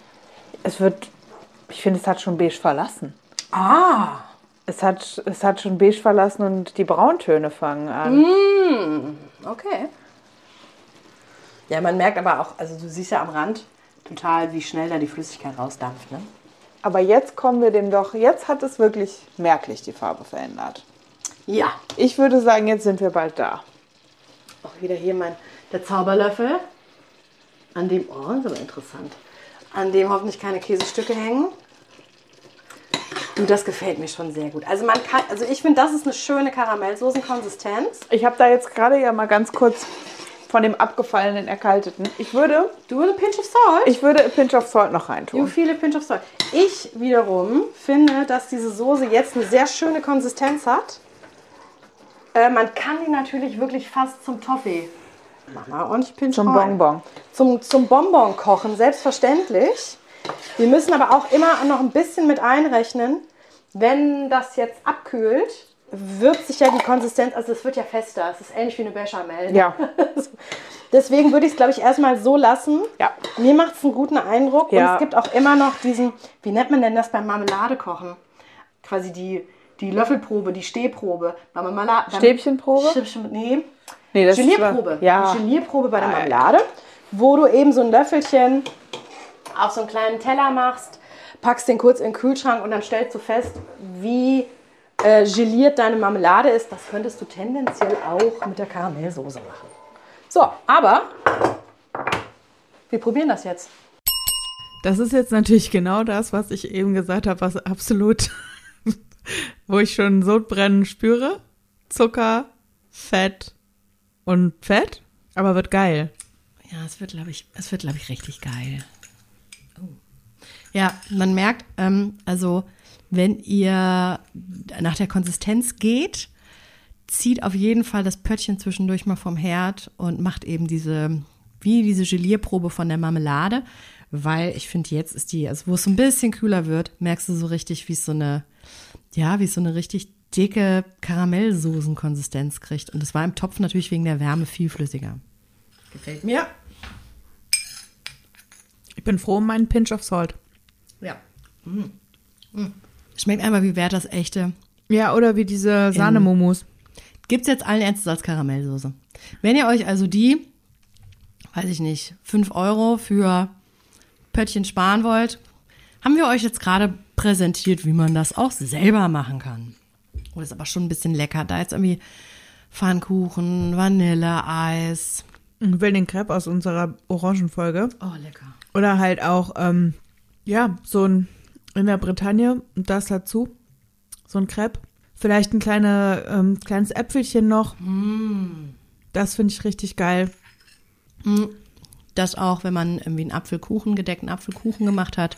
Ich finde, es hat schon beige verlassen. Ah! Es hat schon beige verlassen und die Brauntöne fangen an. Okay. Ja, man merkt aber auch, also du siehst ja am Rand total, wie schnell da die Flüssigkeit rausdampft, ne? Aber jetzt kommen wir dem doch, jetzt hat es wirklich merklich die Farbe verändert. Ja. Ich würde sagen, jetzt sind wir bald da. Auch wieder hier der Zauberlöffel, an dem, oh, das ist aber interessant, an dem hoffentlich keine Käsestücke hängen. Du, das gefällt mir schon sehr gut. Also ich finde, das ist eine schöne Karamellsoßenkonsistenz. Ich habe da jetzt gerade ja mal ganz kurz von dem abgefallenen erkalteten. Du würdest Pinch of Salt? Ich würde Pinch of Salt noch reintun. You feel a Pinch of Salt. Ich wiederum finde, dass diese Soße jetzt eine sehr schöne Konsistenz hat. Man kann die natürlich wirklich fast zum Toffee. Mach mal ordentlich Pinch Zum rein. Bonbon. Zum Bonbon kochen, selbstverständlich. Wir müssen aber auch immer noch ein bisschen mit einrechnen, wenn das jetzt abkühlt wird sich ja die Konsistenz, also es wird ja fester. Es ist ähnlich wie eine Bechamel. Ja. Deswegen würde ich es, glaube ich, erstmal so lassen. Ja. Mir macht es einen guten Eindruck. Ja. Und es gibt auch immer noch diesen, wie nennt man denn das beim Marmeladekochen? Quasi die Löffelprobe, die Stehprobe. Stäbchenprobe? Nee, das Gelierprobe. ist ja. Die Gelierprobe bei der Marmelade, wo du eben so ein Löffelchen auf so einen kleinen Teller machst, packst den kurz in den Kühlschrank und dann stellst du fest, wie geliert deine Marmelade ist. Das könntest du tendenziell auch mit der Karamellsoße machen. So, aber wir probieren das jetzt. Das ist jetzt natürlich genau das, was ich eben gesagt habe, was absolut, wo ich schon Sodbrennen spüre. Zucker, Fett und Fett, aber wird geil. Ja, es wird, glaube ich, richtig geil. Oh. Ja, man merkt, also wenn ihr nach der Konsistenz geht, zieht auf jeden Fall das Pöttchen zwischendurch mal vom Herd und macht eben diese Gelierprobe von der Marmelade, weil ich finde, jetzt ist also wo es so ein bisschen kühler wird, merkst du so richtig, wie es so eine richtig dicke Karamellsoßenkonsistenz kriegt. Und das war im Topf natürlich wegen der Wärme viel flüssiger. Gefällt mir. Ich bin froh um meinen Pinch of Salt. Ja. Schmeckt einfach wie Werthers echte. Ja, oder wie diese Sahnemomus. Gibt's jetzt allen Ernstes als Karamellsoße. Wenn ihr euch also die, weiß ich nicht, 5 € für Pöttchen sparen wollt, haben wir euch jetzt gerade präsentiert, wie man das auch selber machen kann. Oh, das ist aber schon ein bisschen lecker. Da jetzt irgendwie Pfannkuchen, Vanilleeis. Ich will den Crepe aus unserer Orangenfolge. Oh, lecker. Oder halt auch, so ein in der Bretagne und das dazu. So ein Crepe. Vielleicht ein kleines Äpfelchen noch. Das finde ich richtig geil. Das auch, wenn man irgendwie gedeckten Apfelkuchen gemacht hat.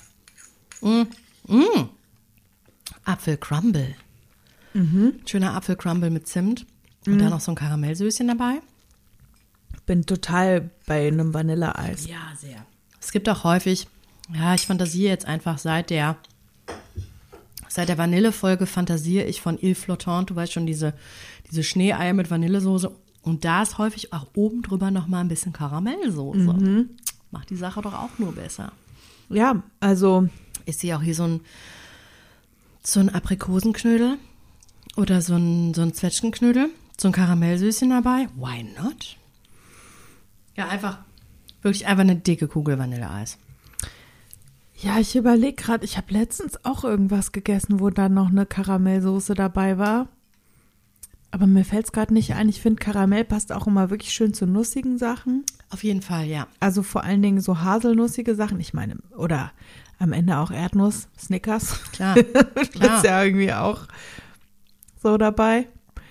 Apfelcrumble. Schöner Apfelcrumble mit Zimt. Und dann noch so ein Karamellsößchen dabei. Bin total bei einem Vanilleeis. Ja, sehr. Es gibt auch häufig, ich fantasiere jetzt einfach seit der Vanillefolge fantasiere ich von Il Flottant, du weißt schon, diese Schneeeier mit Vanillesoße. Und da ist häufig auch oben drüber nochmal ein bisschen Karamellsoße. Macht die Sache doch auch nur besser. Ja, also. Ich sehe auch hier so ein Aprikosenknödel oder so ein Zwetschgenknödel, so ein Karamellsößchen dabei. Why not? Ja, wirklich einfach eine dicke Kugel Vanilleeis. Ja, ich überlege gerade, ich habe letztens auch irgendwas gegessen, wo dann noch eine Karamellsoße dabei war. Aber mir fällt es gerade nicht ein. Ich finde, Karamell passt auch immer wirklich schön zu nussigen Sachen. Auf jeden Fall, ja. Also vor allen Dingen so haselnussige Sachen. Ich meine, oder am Ende auch Erdnuss, Snickers. Klar. Das ist ja irgendwie auch so dabei.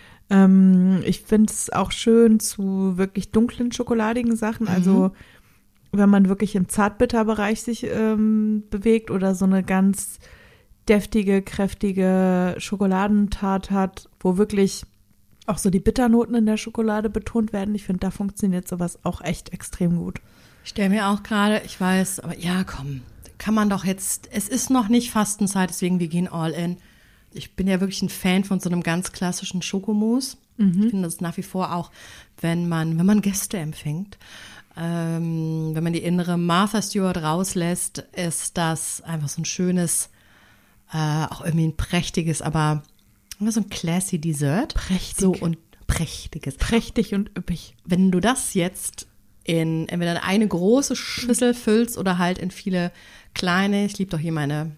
Ich finde es auch schön zu wirklich dunklen, schokoladigen Sachen. Also wenn man wirklich im Zartbitterbereich sich bewegt oder so eine ganz deftige, kräftige Schokoladentat hat, wo wirklich auch so die Bitternoten in der Schokolade betont werden. Ich finde, da funktioniert sowas auch echt extrem gut. Ich stelle mir auch gerade, ich weiß, aber ja, komm, kann man doch jetzt, es ist noch nicht Fastenzeit, deswegen wir gehen all in. Ich bin ja wirklich ein Fan von so einem ganz klassischen Schokomousse. Ich finde das nach wie vor auch, wenn man Gäste empfängt, wenn man die innere Martha Stewart rauslässt, ist das einfach so ein schönes, auch irgendwie ein prächtiges, aber immer so ein classy Dessert. Prächtig. So und prächtiges. Prächtig und üppig. Wenn du das jetzt in entweder eine große Schüssel füllst oder halt in viele kleine, ich liebe doch hier meine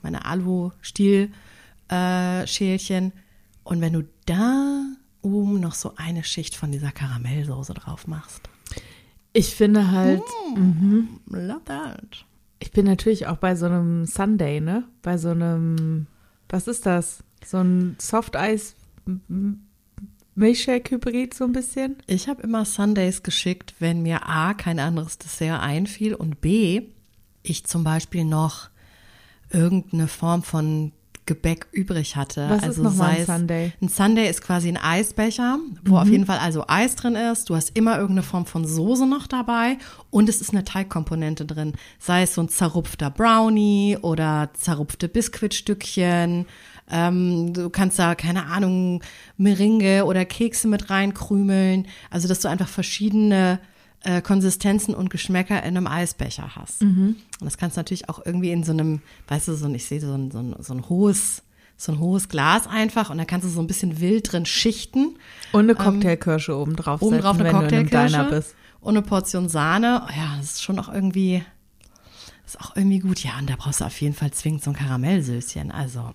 Alu-Stiel-Schälchen, und wenn du da oben noch so eine Schicht von dieser Karamellsoße drauf machst. Ich finde halt, Love that. ich bin natürlich auch bei so einem Sundae, ne? Bei so einem, was ist das? So ein Soft-Eis-Milchshake-Hybrid so ein bisschen. Ich habe immer Sundaes geschickt, wenn mir A, kein anderes Dessert einfiel und B, ich zum Beispiel noch irgendeine Form von Gebäck übrig hatte. Was also ist nochmal ein sei es- Sundae? Ein Sundae ist quasi ein Eisbecher, wo auf jeden Fall also Eis drin ist. Du hast immer irgendeine Form von Soße noch dabei und es ist eine Teigkomponente drin. Sei es so ein zerrupfter Brownie oder zerrupfte Biskuitstückchen. Du kannst da, keine Ahnung, Meringue oder Kekse mit reinkrümeln. Also, dass du einfach verschiedene Konsistenzen und Geschmäcker in einem Eisbecher hast. Und das kannst du natürlich auch irgendwie in so einem, weißt du, ich sehe so ein hohes Glas einfach und da kannst du so ein bisschen wild drin schichten. Und eine Cocktailkirsche obendrauf setzen, Obendrauf eine wenn du in einem Cocktailkirsche Diner bist. und eine Portion Sahne. Oh ja, das ist schon auch irgendwie, gut. Ja, und da brauchst du auf jeden Fall zwingend so ein Karamellsößchen. Also,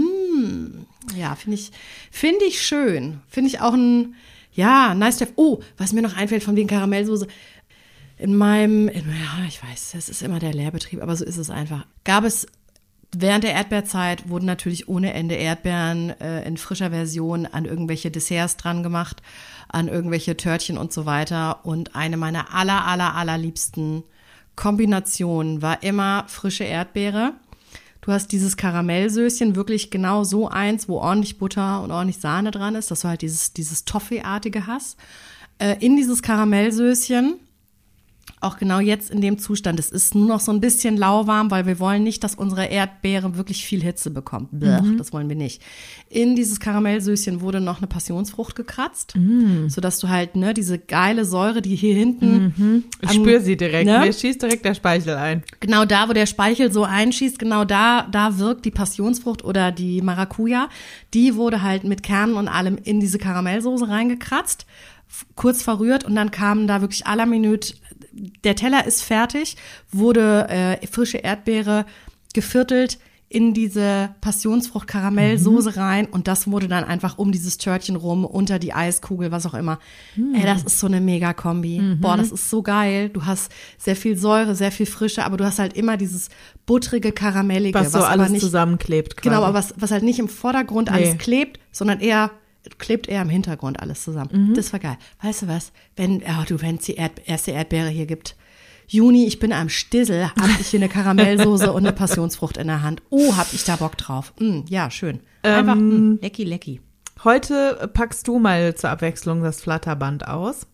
ja, finde ich schön. Finde ich auch nice to have. Oh, was mir noch einfällt von wegen Karamellsoße. Ich weiß, das ist immer der Lehrbetrieb, aber so ist es einfach. Gab es während der Erdbeerzeit, wurden natürlich ohne Ende Erdbeeren in frischer Version an irgendwelche Desserts dran gemacht, an irgendwelche Törtchen und so weiter. Und eine meiner allerliebsten Kombinationen war immer frische Erdbeere. Du hast dieses Karamellsößchen, wirklich genau so eins, wo ordentlich Butter und ordentlich Sahne dran ist, dass du halt dieses Toffee-artige hast. In dieses Karamellsößchen, auch genau jetzt in dem Zustand, es ist nur noch so ein bisschen lauwarm, weil wir wollen nicht, dass unsere Erdbeere wirklich viel Hitze bekommt. Blech, das wollen wir nicht. In dieses Karamellsößchen wurde noch eine Passionsfrucht gekratzt, sodass du halt diese geile Säure, die hier hinten Ich spüre sie direkt, ne? mir schießt direkt der Speichel ein. Genau da, wo der Speichel so einschießt, genau da wirkt die Passionsfrucht oder die Maracuja. Die wurde halt mit Kernen und allem in diese Karamellsoße reingekratzt, kurz verrührt und dann kamen da wirklich à la minute, der Teller ist fertig, wurde frische Erdbeere geviertelt in diese Passionsfrucht-Karamellsoße rein und das wurde dann einfach um dieses Törtchen rum, unter die Eiskugel, was auch immer. Ey, das ist so eine Mega-Kombi. Boah, das ist so geil. Du hast sehr viel Säure, sehr viel Frische, aber du hast halt immer dieses buttrige, karamellige. Was so aber alles nicht, zusammenklebt quasi. genau, aber was halt nicht im Vordergrund alles klebt, sondern klebt eher im Hintergrund alles zusammen. Das war geil. Weißt du was? Wenn es die erste Erdbeere hier gibt, Juni, ich bin am Stissel, hab ich hier eine Karamellsoße und eine Passionsfrucht in der Hand. Oh, hab ich da Bock drauf. Ja, schön. Einfach lecki. Heute packst du mal zur Abwechslung das Flatterband aus.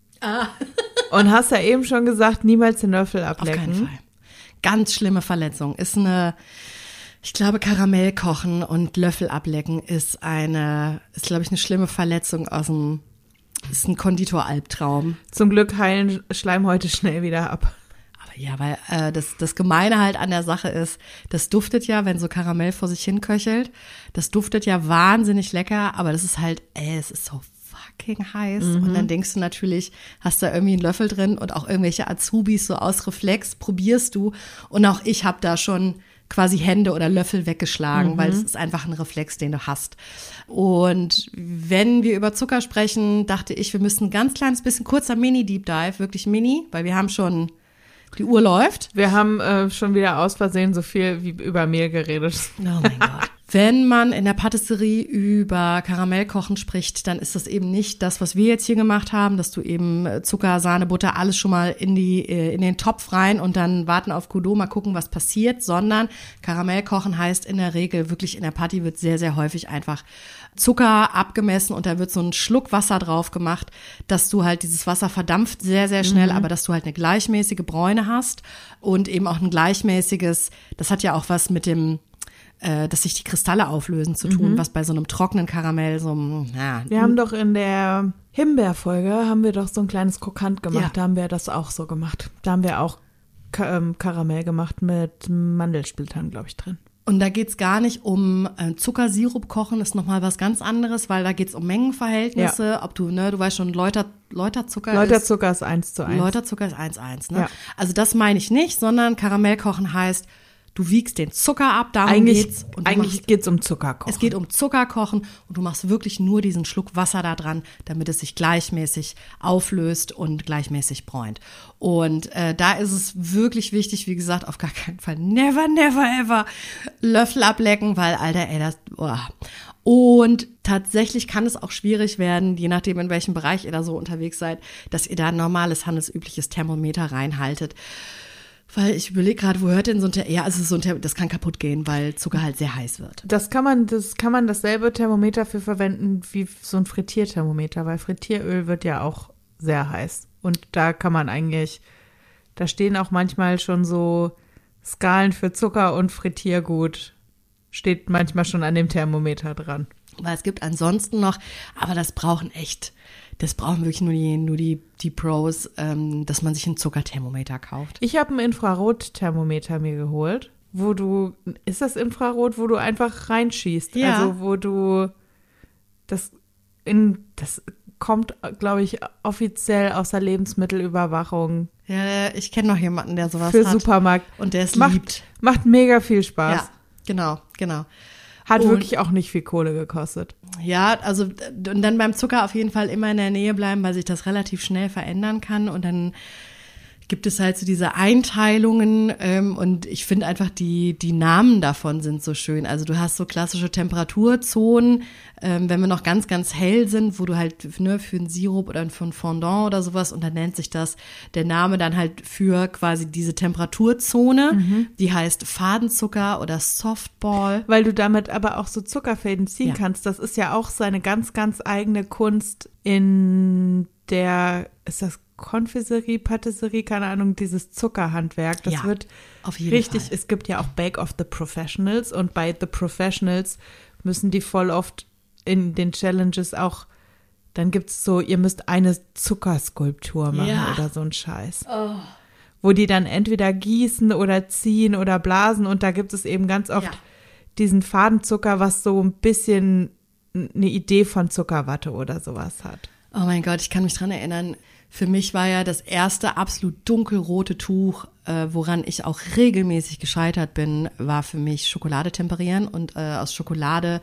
Und hast ja eben schon gesagt, niemals den Löffel ablecken. Auf keinen Fall. Ganz schlimme Verletzung. Ich glaube, Karamell kochen und Löffel ablecken ist glaube ich, eine schlimme Verletzung ist ein Konditor-Albtraum. Zum Glück heilen Schleimhäute schnell wieder ab. Aber ja, weil das Gemeine halt an der Sache ist, das duftet ja, wenn so Karamell vor sich hin köchelt, das duftet ja wahnsinnig lecker, aber das ist halt, es ist so fucking heiß. Und dann denkst du natürlich, hast da irgendwie einen Löffel drin und auch irgendwelche Azubis so aus Reflex probierst du. Und auch ich habe da schon quasi Hände oder Löffel weggeschlagen, weil es ist einfach ein Reflex, den du hast. Und wenn wir über Zucker sprechen, dachte ich, wir müssen ein ganz kleines bisschen, kurzer Mini-Deep Dive, wirklich Mini, weil wir haben schon, die Uhr läuft. Wir haben schon wieder aus Versehen so viel wie über Mehl geredet. Oh mein Gott. Wenn man in der Patisserie über Karamellkochen spricht, dann ist das eben nicht das, was wir jetzt hier gemacht haben, dass du eben Zucker, Sahne, Butter, alles schon mal in den Topf rein und dann warten auf Godot, mal gucken, was passiert, sondern Karamellkochen heißt in der Regel wirklich in der Party wird sehr, sehr häufig einfach Zucker abgemessen und da wird so ein Schluck Wasser drauf gemacht, dass du halt dieses Wasser verdampft sehr, sehr schnell, aber dass du halt eine gleichmäßige Bräune hast und eben auch ein gleichmäßiges, das hat ja auch was mit dem dass sich die Kristalle auflösen zu tun, was bei so einem trockenen Karamell Wir haben doch in der Himbeerfolge haben wir doch so ein kleines Krokant gemacht, Ja. Da haben wir das auch so gemacht. Da haben wir auch Karamell gemacht mit Mandelsplittern, glaube ich, drin. Und da geht's gar nicht um Zuckersirup kochen, ist nochmal was ganz anderes, weil da geht's um Mengenverhältnisse, ob du weißt schon, Läuterzucker Läuterzucker ist 1:1. Läuterzucker ist 1:1, ne? Ja. Also das meine ich nicht, sondern Karamellkochen heißt, du wiegst den Zucker ab, darum geht's. Und Eigentlich geht's um Zuckerkochen. es geht um Zuckerkochen und du machst wirklich nur diesen Schluck Wasser da dran, damit es sich gleichmäßig auflöst und gleichmäßig bräunt. Und da ist es wirklich wichtig, wie gesagt, auf gar keinen Fall never, never, ever Löffel ablecken, weil, Alter, Und tatsächlich kann es auch schwierig werden, je nachdem, in welchem Bereich ihr da so unterwegs seid, dass ihr da ein normales, handelsübliches Thermometer reinhaltet. Weil ich überlege gerade, wo hört denn so ein also das kann kaputt gehen, weil Zucker halt sehr heiß wird. Das kann man dasselbe Thermometer für verwenden wie so ein Frittierthermometer, weil Frittieröl wird ja auch sehr heiß. Und da kann man eigentlich, da stehen auch manchmal schon so Skalen für Zucker und Frittiergut, steht manchmal schon an dem Thermometer dran. Weil es gibt ansonsten noch, aber das brauchen wirklich nur die Pros, dass man sich ein Zuckerthermometer kauft. Ich habe ein Infrarotthermometer mir geholt, ist das Infrarot, wo du einfach reinschießt? Ja. Also wo du, das kommt, glaube ich, offiziell aus der Lebensmittelüberwachung. Ja, ich kenne noch jemanden, der sowas für hat. Supermarkt. Und der es liebt. Macht mega viel Spaß. Ja, genau. Hat wirklich auch nicht viel Kohle gekostet. Ja, also und dann beim Zucker auf jeden Fall immer in der Nähe bleiben, weil sich das relativ schnell verändern kann. Und dann gibt es halt so diese Einteilungen und ich finde einfach die Namen davon sind so schön. Also du hast so klassische Temperaturzonen, wenn wir noch ganz, ganz hell sind, wo du halt für einen Sirup oder für ein Fondant oder sowas und dann nennt sich das der Name dann halt für quasi diese Temperaturzone, die heißt Fadenzucker oder Softball. Weil du damit aber auch so Zuckerfäden ziehen kannst. Das ist ja auch seine ganz, ganz eigene Kunst in der, ist das Konfiserie, Patisserie, keine Ahnung, dieses Zuckerhandwerk. Das wird auf jeden richtig, Fall. Es gibt ja auch Bake of the Professionals und bei The Professionals müssen die voll oft in den Challenges auch, dann gibt's so, ihr müsst eine Zuckerskulptur machen oder so ein Scheiß. Oh. Wo die dann entweder gießen oder ziehen oder blasen und da gibt es eben ganz oft diesen Fadenzucker, was so ein bisschen eine Idee von Zuckerwatte oder sowas hat. Oh mein Gott, ich kann mich dran erinnern. Für mich war ja das erste absolut dunkelrote Tuch, woran ich auch regelmäßig gescheitert bin, war für mich Schokolade temperieren und aus Schokolade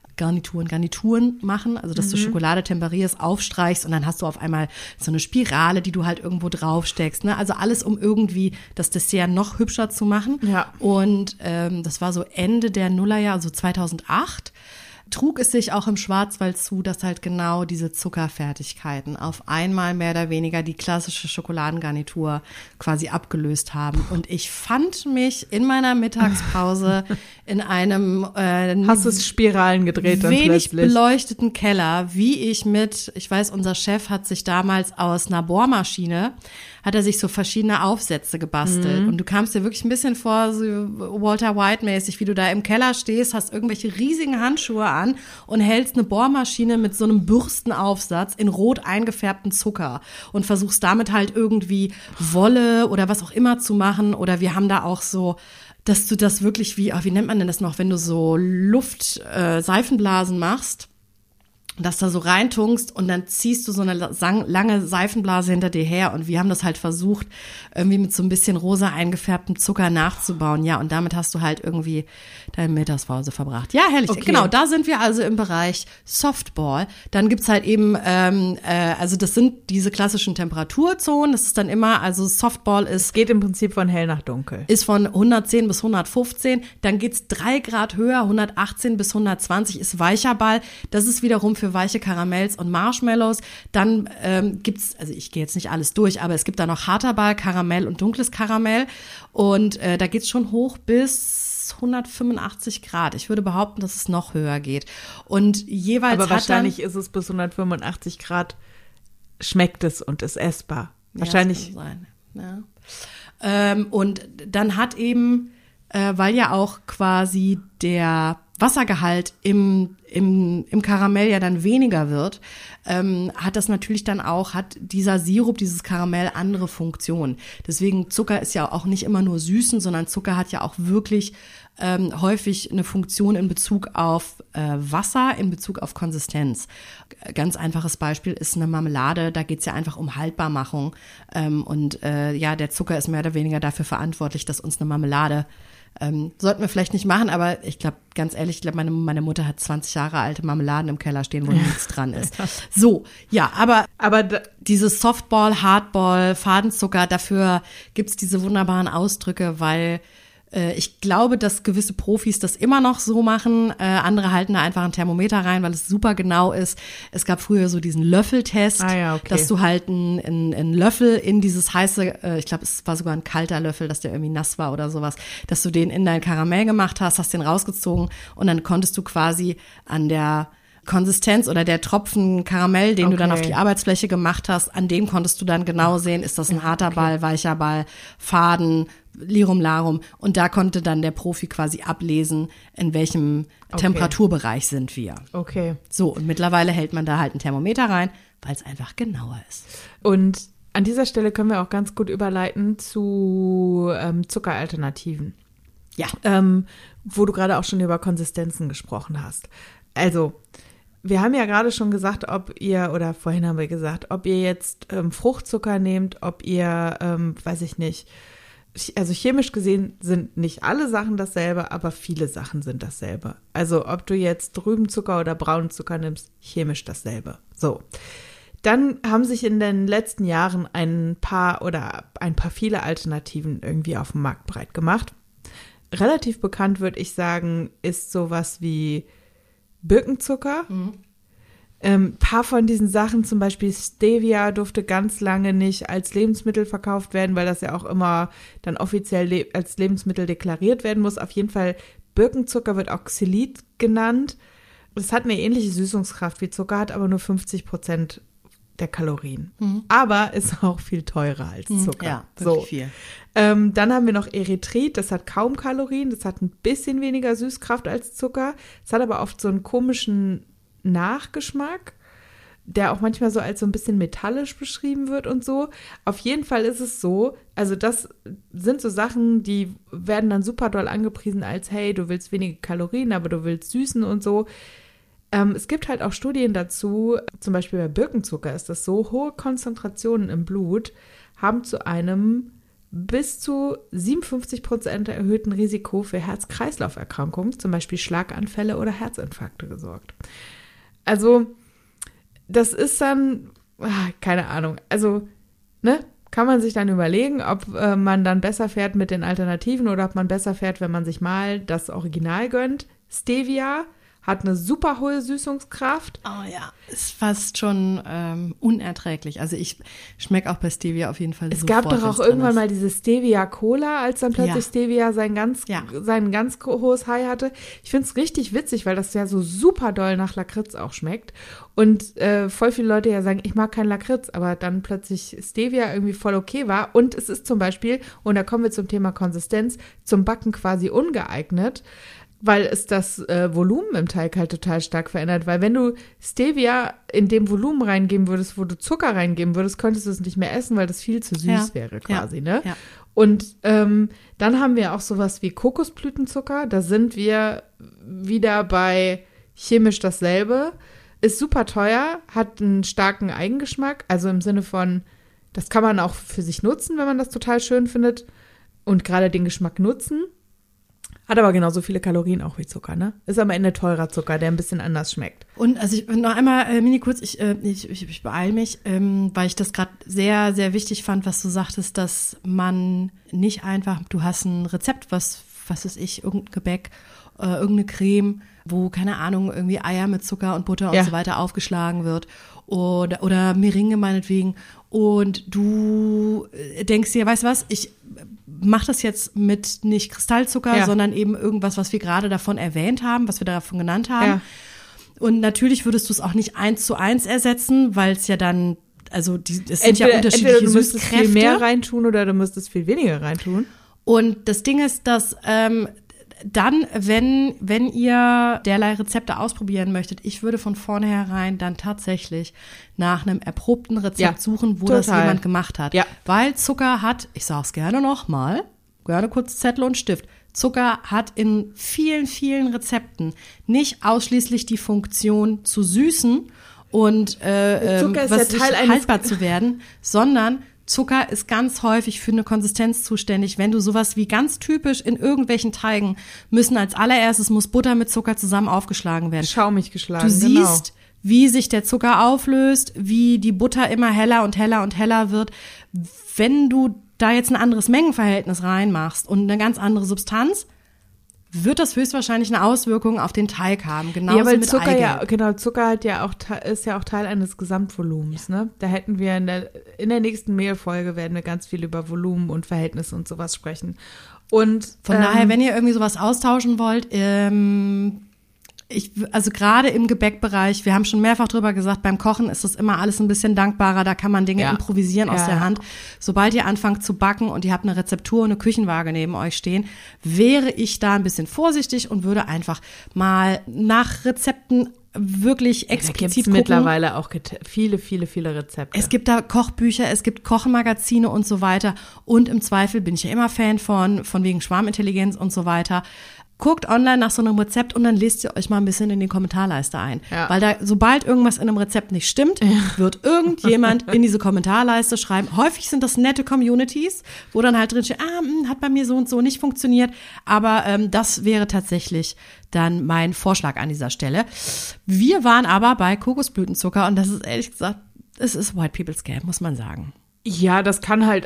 Garnituren machen. Also, dass du Schokolade temperierst, aufstreichst und dann hast du auf einmal so eine Spirale, die du halt irgendwo draufsteckst. Ne? Also alles, um irgendwie das Dessert noch hübscher zu machen. Ja. Und das war so Ende der Nullerjahre, also 2008. Trug es sich auch im Schwarzwald zu, dass halt genau diese Zuckerfertigkeiten auf einmal mehr oder weniger die klassische Schokoladengarnitur quasi abgelöst haben. Und ich fand mich in meiner Mittagspause in einem Hast du Spiralen gedreht dann wenig plötzlich? beleuchteten Keller, wie ich weiß, unser Chef hat sich damals aus einer Bohrmaschine hat er sich so verschiedene Aufsätze gebastelt. Und du kamst dir wirklich ein bisschen vor, so Walter White-mäßig, wie du da im Keller stehst, hast irgendwelche riesigen Handschuhe an und hältst eine Bohrmaschine mit so einem Bürstenaufsatz in rot eingefärbten Zucker und versuchst damit halt irgendwie Wolle oder was auch immer zu machen. Oder wir haben da auch so, dass du das wirklich wie nennt man denn das noch, wenn du so Seifenblasen machst, das da so reintunkst und dann ziehst du so eine lange Seifenblase hinter dir her und wir haben das halt versucht, irgendwie mit so ein bisschen rosa eingefärbtem Zucker nachzubauen. Ja, und damit hast du halt irgendwie deine Mittagspause verbracht. Ja, herrlich. Okay. Genau, da sind wir also im Bereich Softball. Dann gibt's halt eben, also das sind diese klassischen Temperaturzonen. Das ist dann immer, also Softball Geht im Prinzip von hell nach dunkel. ist von 110 bis 115. Dann geht's 3 Grad höher, 118 bis 120 ist weicher Ball. Das ist wiederum für weiche Karamells und Marshmallows. Dann gibt's, also ich gehe jetzt nicht alles durch, aber es gibt da noch harter Ball, Karamell und dunkles Karamell. Und da geht's schon hoch bis 185 Grad. Ich würde behaupten, dass es noch höher geht. Und jeweils Aber wahrscheinlich ist es bis 185 Grad, schmeckt es und ist essbar. Wahrscheinlich. Ja, das kann sein. Ja. Und dann hat eben, weil ja auch quasi der Wassergehalt im Karamell ja dann weniger wird, hat das natürlich dann auch, hat dieser Sirup, dieses Karamell andere Funktionen. Deswegen Zucker ist ja auch nicht immer nur süßen, sondern Zucker hat ja auch wirklich häufig eine Funktion in Bezug auf Wasser, in Bezug auf Konsistenz. Ganz einfaches Beispiel ist eine Marmelade, da geht's ja einfach um Haltbarmachung. Der Zucker ist mehr oder weniger dafür verantwortlich, dass uns eine Marmelade sollten wir vielleicht nicht machen, aber ich glaube, ganz ehrlich, ich glaube, meine Mutter hat 20 Jahre alte Marmeladen im Keller stehen, wo nichts dran ist. So, ja, aber dieses Softball, Hardball, Fadenzucker, dafür gibt's diese wunderbaren Ausdrücke, weil Ich glaube, dass gewisse Profis das immer noch so machen. Andere halten da einfach ein Thermometer rein, weil es super genau ist. Es gab früher so diesen Löffeltest, dass du halt einen Löffel in dieses heiße, ich glaube, es war sogar ein kalter Löffel, dass der irgendwie nass war oder sowas, dass du den in dein Karamell gemacht hast den rausgezogen und dann konntest du quasi an der Konsistenz oder der Tropfen Karamell, den du dann auf die Arbeitsfläche gemacht hast, an dem konntest du dann genau sehen, ist das ein harter Ball, weicher Ball, Faden, Lirum Larum. Und da konnte dann der Profi quasi ablesen, in welchem Temperaturbereich sind wir. Okay. So, und mittlerweile hält man da halt ein Thermometer rein, weil es einfach genauer ist. Und an dieser Stelle können wir auch ganz gut überleiten zu Zuckeralternativen. Ja. Wo du gerade auch schon über Konsistenzen gesprochen hast. Also, wir haben ja gerade schon gesagt, vorhin haben wir gesagt, ob ihr jetzt Fruchtzucker nehmt, ob ihr, weiß ich nicht, also chemisch gesehen sind nicht alle Sachen dasselbe, aber viele Sachen sind dasselbe. Also ob du jetzt Rübenzucker oder braunen Zucker nimmst, chemisch dasselbe. So. Dann haben sich in den letzten Jahren ein paar viele Alternativen irgendwie auf dem Markt breit gemacht. Relativ bekannt, würde ich sagen, ist sowas wie Birkenzucker. Paar von diesen Sachen, zum Beispiel Stevia, durfte ganz lange nicht als Lebensmittel verkauft werden, weil das ja auch immer dann offiziell als Lebensmittel deklariert werden muss. Auf jeden Fall, Birkenzucker wird auch Xylit genannt. Es hat eine ähnliche Süßungskraft wie Zucker, hat aber nur 50% der Kalorien. Aber ist auch viel teurer als Zucker. Ja, wirklich viel. Dann haben wir noch Erythrit, das hat kaum Kalorien, das hat ein bisschen weniger Süßkraft als Zucker. Es hat aber oft so einen komischen Nachgeschmack, der auch manchmal so als so ein bisschen metallisch beschrieben wird und so. Auf jeden Fall ist es so, also das sind so Sachen, die werden dann super doll angepriesen als, hey, du willst wenige Kalorien, aber du willst süßen und so. Es gibt halt auch Studien dazu, zum Beispiel bei Birkenzucker ist das so, hohe Konzentrationen im Blut haben zu einem bis zu 57% erhöhten Risiko für Herz-Kreislauf-Erkrankungen, zum Beispiel Schlaganfälle oder Herzinfarkte gesorgt. Also das ist dann, keine Ahnung, also kann man sich dann überlegen, ob man dann besser fährt mit den Alternativen oder ob man besser fährt, wenn man sich mal das Original gönnt. Stevia hat eine super hohe Süßungskraft. Oh ja, ist fast schon unerträglich. Also ich schmecke auch bei Stevia auf jeden Fall Es gab doch auch irgendwann mal diese Stevia-Cola, als dann plötzlich Stevia sein ganz hohes High hatte. Ich finde es richtig witzig, weil das ja so super doll nach Lakritz auch schmeckt. Und voll viele Leute ja sagen, ich mag keinen Lakritz, aber dann plötzlich Stevia irgendwie voll okay war. Und es ist zum Beispiel, und da kommen wir zum Thema Konsistenz, zum Backen quasi ungeeignet, weil es das Volumen im Teig halt total stark verändert. Weil wenn du Stevia in dem Volumen reingeben würdest, wo du Zucker reingeben würdest, könntest du es nicht mehr essen, weil das viel zu süß wäre quasi, ne? Ja. Und dann haben wir auch sowas wie Kokosblütenzucker. Da sind wir wieder bei chemisch dasselbe. Ist super teuer, hat einen starken Eigengeschmack. Also im Sinne von, das kann man auch für sich nutzen, wenn man das total schön findet. Und gerade den Geschmack nutzen. Hat aber genauso viele Kalorien auch wie Zucker, ne? Ist am Ende teurer Zucker, der ein bisschen anders schmeckt. Und also ich noch einmal, Mini, kurz, ich beeile mich, weil ich das gerade sehr, sehr wichtig fand, was du sagtest, dass man nicht einfach, du hast ein Rezept, was weiß ich, irgendein Gebäck, irgendeine Creme, wo, keine Ahnung, irgendwie Eier mit Zucker und Butter und so weiter aufgeschlagen wird oder Meringue meinetwegen und du denkst dir, weißt du was, ich mach das jetzt mit nicht Kristallzucker, sondern eben irgendwas, was wir gerade davon erwähnt haben, was wir davon genannt haben. Ja. Und natürlich würdest du es auch nicht 1:1 ersetzen, weil es ja dann, also es sind ja unterschiedliche Süßkräfte. Du müsstest viel mehr reintun oder du müsstest viel weniger reintun. Und das Ding ist, dass dann, wenn ihr derlei Rezepte ausprobieren möchtet, ich würde von vornherein dann tatsächlich nach einem erprobten Rezept suchen, wo das jemand gemacht hat. Ja. Weil Zucker hat, ich sag's gerne nochmal, gerne kurz Zettel und Stift, Zucker hat in vielen, vielen Rezepten nicht ausschließlich die Funktion zu süßen und haltbar zu werden, sondern Zucker ist ganz häufig für eine Konsistenz zuständig. Wenn du sowas wie ganz typisch in irgendwelchen Teigen müssen als allererstes muss Butter mit Zucker zusammen aufgeschlagen werden. Schaumig geschlagen, Du siehst, wie sich der Zucker auflöst, wie die Butter immer heller und heller und heller wird, Wenn du da jetzt ein anderes Mengenverhältnis reinmachst und eine ganz andere Substanz, wird das höchstwahrscheinlich eine Auswirkung auf den Teig haben. Genauso Ja, weil mit Zucker Eigelb. Zucker hat ja auch, ist ja auch Teil eines Gesamtvolumens, ne? Da hätten wir in der nächsten Mehlfolge werden wir ganz viel über Volumen und Verhältnisse und sowas sprechen. Und Von daher, wenn ihr irgendwie sowas austauschen wollt, also gerade im Gebäckbereich, wir haben schon mehrfach drüber gesagt, beim Kochen ist das immer alles ein bisschen dankbarer, da kann man Dinge improvisieren aus der Hand. Sobald ihr anfangt zu backen und ihr habt eine Rezeptur und eine Küchenwaage neben euch stehen, wäre ich da ein bisschen vorsichtig und würde einfach mal nach Rezepten wirklich explizit gucken. Mittlerweile auch viele Rezepte. Es gibt da Kochbücher, es gibt Kochmagazine und so weiter. Und im Zweifel bin ich ja immer Fan von wegen Schwarmintelligenz und so weiter. Guckt online nach so einem Rezept und dann lest ihr euch mal ein bisschen in die Kommentarleiste ein. Ja. Weil da, sobald irgendwas in einem Rezept nicht stimmt, wird irgendjemand in diese Kommentarleiste schreiben. Häufig sind das nette Communities, wo dann halt drin steht, hat bei mir so und so nicht funktioniert. Aber das wäre tatsächlich dann mein Vorschlag an dieser Stelle. Wir waren aber bei Kokosblütenzucker und das ist ehrlich gesagt, es ist White People's Game, muss man sagen. Ja, das kann halt,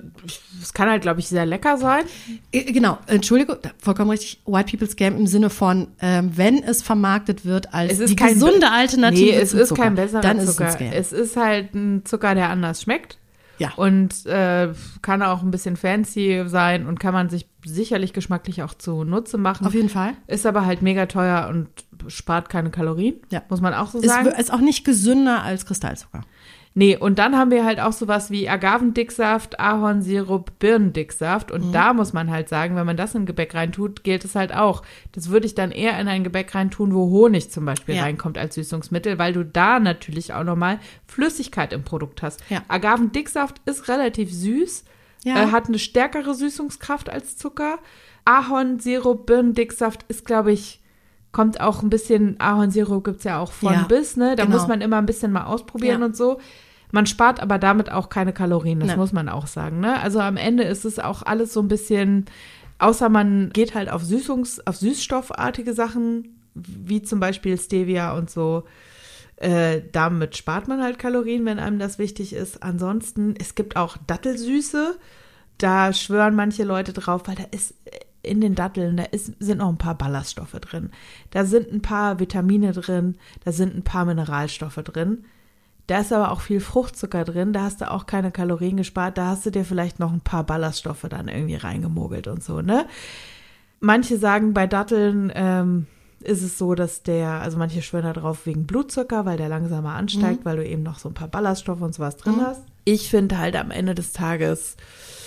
glaube ich, sehr lecker sein. Genau, Entschuldigung, vollkommen richtig, White People's Game im Sinne von, wenn es vermarktet wird als die gesunde Alternative zum Zucker. Es ist kein besserer dann Zucker. Ist es, es ist halt ein Zucker, der anders schmeckt. Ja. Und kann auch ein bisschen fancy sein und kann man sich sicherlich geschmacklich auch zunutze machen. Auf jeden Fall. Ist aber halt mega teuer und spart keine Kalorien, muss man auch so sagen. Ist auch nicht gesünder als Kristallzucker. Nee, und dann haben wir halt auch sowas wie Agavendicksaft, Ahornsirup, Birnendicksaft. Und da muss man halt sagen, wenn man das in Gebäck reintut, gilt es halt auch. Das würde ich dann eher in ein Gebäck reintun, wo Honig zum Beispiel reinkommt als Süßungsmittel, weil du da natürlich auch nochmal Flüssigkeit im Produkt hast. Ja. Agavendicksaft ist relativ süß, hat eine stärkere Süßungskraft als Zucker. Ahornsirup, Birnendicksaft ist, glaube ich, kommt auch ein bisschen, Ahornsirup gibt's ja auch von bis, ne? Da muss man immer ein bisschen mal ausprobieren und so. Man spart aber damit auch keine Kalorien, das muss man auch sagen, ne? Also am Ende ist es auch alles so ein bisschen, außer man geht halt auf süßstoffartige Sachen, wie zum Beispiel Stevia und so, damit spart man halt Kalorien, wenn einem das wichtig ist. Ansonsten, es gibt auch Dattelsüße, da schwören manche Leute drauf, weil da ist in den Datteln, sind noch ein paar Ballaststoffe drin. Da sind ein paar Vitamine drin, da sind ein paar Mineralstoffe drin. Da ist aber auch viel Fruchtzucker drin, da hast du auch keine Kalorien gespart, da hast du dir vielleicht noch ein paar Ballaststoffe dann irgendwie reingemogelt und so, ne? Manche sagen, bei Datteln ist es so, dass also manche schwören da drauf wegen Blutzucker, weil der langsamer ansteigt, weil du eben noch so ein paar Ballaststoffe und sowas drin hast. Ich finde halt am Ende des Tages,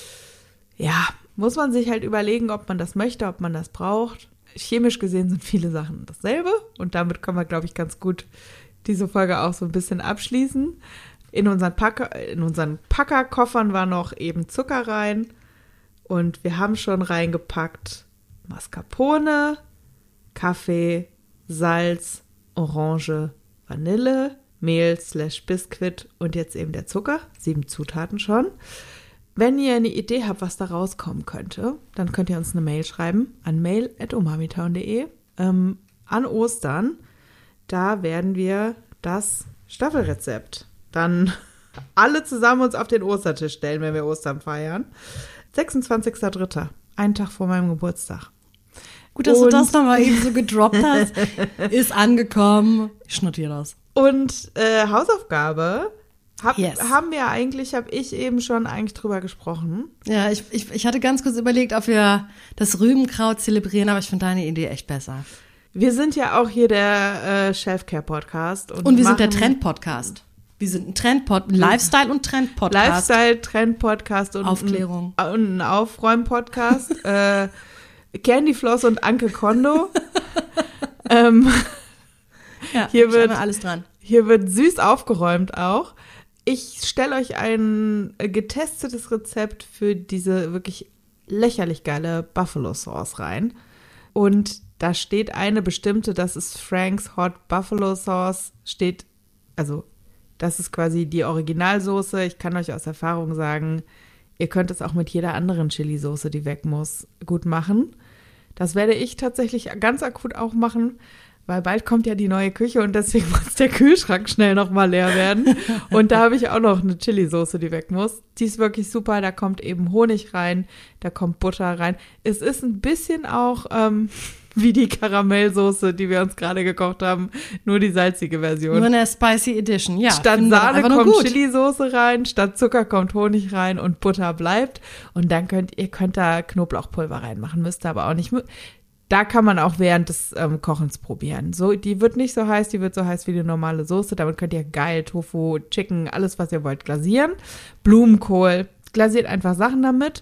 muss man sich halt überlegen, ob man das möchte, ob man das braucht. Chemisch gesehen sind viele Sachen dasselbe und damit können wir, glaube ich, ganz gut diese Folge auch so ein bisschen abschließen. In unseren Packerkoffern war noch eben Zucker rein und wir haben schon reingepackt Mascarpone, Kaffee, Salz, Orange, Vanille, Mehl/Biskuit und jetzt eben der Zucker. 7 Zutaten schon. Wenn ihr eine Idee habt, was da rauskommen könnte, dann könnt ihr uns eine Mail schreiben an mail@umamitown.de. An Ostern, da werden wir das Staffelrezept dann alle zusammen uns auf den Ostertisch stellen, wenn wir Ostern feiern. 26.03., einen Tag vor meinem Geburtstag. Gut, dass du das nochmal eben so gedroppt hast. Ist angekommen. Ich notiere das. Und Hausaufgabe habe ich eben schon eigentlich drüber gesprochen. Ja, ich hatte ganz kurz überlegt, ob wir das Rübenkraut zelebrieren, aber ich finde deine Idee echt besser. Wir sind ja auch hier der Self-Care-Podcast. Und wir sind der Trend-Podcast. Wir sind ein Lifestyle- und Trend-Podcast. Lifestyle, Trend-Podcast und Aufklärung. Und ein Aufräum-Podcast. Candy Floss und Anke Kondo. Hier wird alles dran. Hier wird süß aufgeräumt auch. Ich stelle euch ein getestetes Rezept für diese wirklich lächerlich geile Buffalo Sauce rein. Und da steht eine bestimmte, das ist Frank's Hot Buffalo Sauce, das ist quasi die Originalsoße. Ich kann euch aus Erfahrung sagen, ihr könnt es auch mit jeder anderen Chili-Soße, die weg muss, gut machen. Das werde ich tatsächlich ganz akut auch machen, weil bald kommt ja die neue Küche und deswegen muss der Kühlschrank schnell nochmal leer werden. Und da habe ich auch noch eine Chili-Soße, die weg muss. Die ist wirklich super, da kommt eben Honig rein, da kommt Butter rein. Es ist ein bisschen auch wie die Karamellsoße, die wir uns gerade gekocht haben, nur die salzige Version. Nur eine Spicy Edition, ja. Statt Sahne kommt Chili-Soße rein, statt Zucker kommt Honig rein und Butter bleibt. Und dann könnt ihr da Knoblauchpulver reinmachen, müsst ihr aber auch nicht. Da kann man auch während des Kochens probieren. So, die wird nicht so heiß, die wird so heiß wie die normale Soße. Damit könnt ihr geil Tofu, Chicken, alles, was ihr wollt, glasieren. Blumenkohl, glasiert einfach Sachen damit.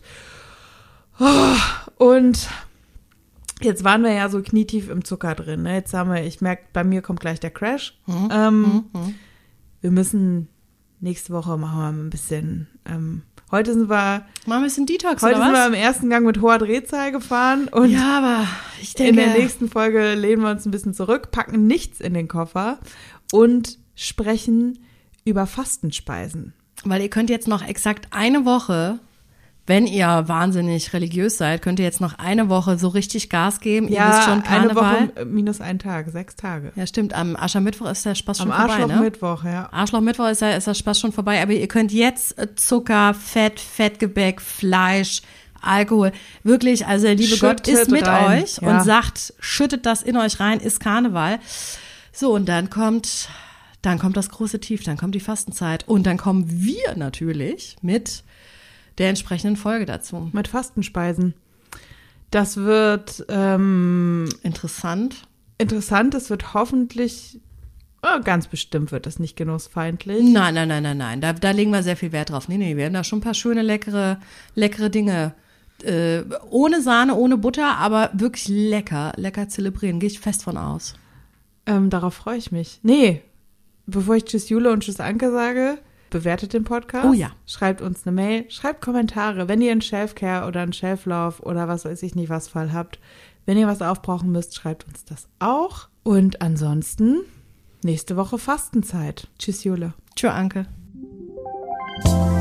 Und jetzt waren wir ja so knietief im Zucker drin. Ne? Jetzt ich merke, bei mir kommt gleich der Crash. Wir müssen, nächste Woche machen wir ein bisschen, heute sind wir Detox, heute oder was? sind wir im ersten Gang mit hoher Drehzahl gefahren und ja, aber ich denke, in der nächsten Folge lehnen wir uns ein bisschen zurück, packen nichts in den Koffer und sprechen über Fastenspeisen. Weil ihr könnt jetzt noch exakt eine Woche, wenn ihr wahnsinnig religiös seid, könnt ihr jetzt noch eine Woche so richtig Gas geben. Ihr wisst schon, Karneval. Eine Woche minus einen Tag, 6 Tage. Ja, stimmt. Am Aschermittwoch ist der Spaß schon vorbei, ne? Am Arschlochmittwoch, ja. Arschlochmittwoch ist der Spaß schon vorbei. Aber ihr könnt jetzt Zucker, Fettgebäck, Fleisch, Alkohol, wirklich, also der liebe Gott ist mit euch und sagt, schüttet das in euch rein, ist Karneval. So, und dann kommt das große Tief, dann kommt die Fastenzeit. Und dann kommen wir natürlich mit der entsprechenden Folge dazu. Mit Fastenspeisen. Das wird interessant. Interessant, es wird hoffentlich, ganz bestimmt wird das nicht genussfeindlich. Nein. Da legen wir sehr viel Wert drauf. Nee, wir haben da schon ein paar schöne, leckere Dinge. Ohne Sahne, ohne Butter, aber wirklich lecker zelebrieren. Gehe ich fest von aus. Darauf freue ich mich. Nee, bevor ich Tschüss Jule und Tschüss Anke sage, bewertet den Podcast. Oh ja. Schreibt uns eine Mail, schreibt Kommentare, wenn ihr einen Shelfcare oder einen Shelflauf oder was weiß ich nicht was Fall habt. Wenn ihr was aufbrauchen müsst, schreibt uns das auch. Und ansonsten nächste Woche Fastenzeit. Tschüss Jule. Tschüss Anke.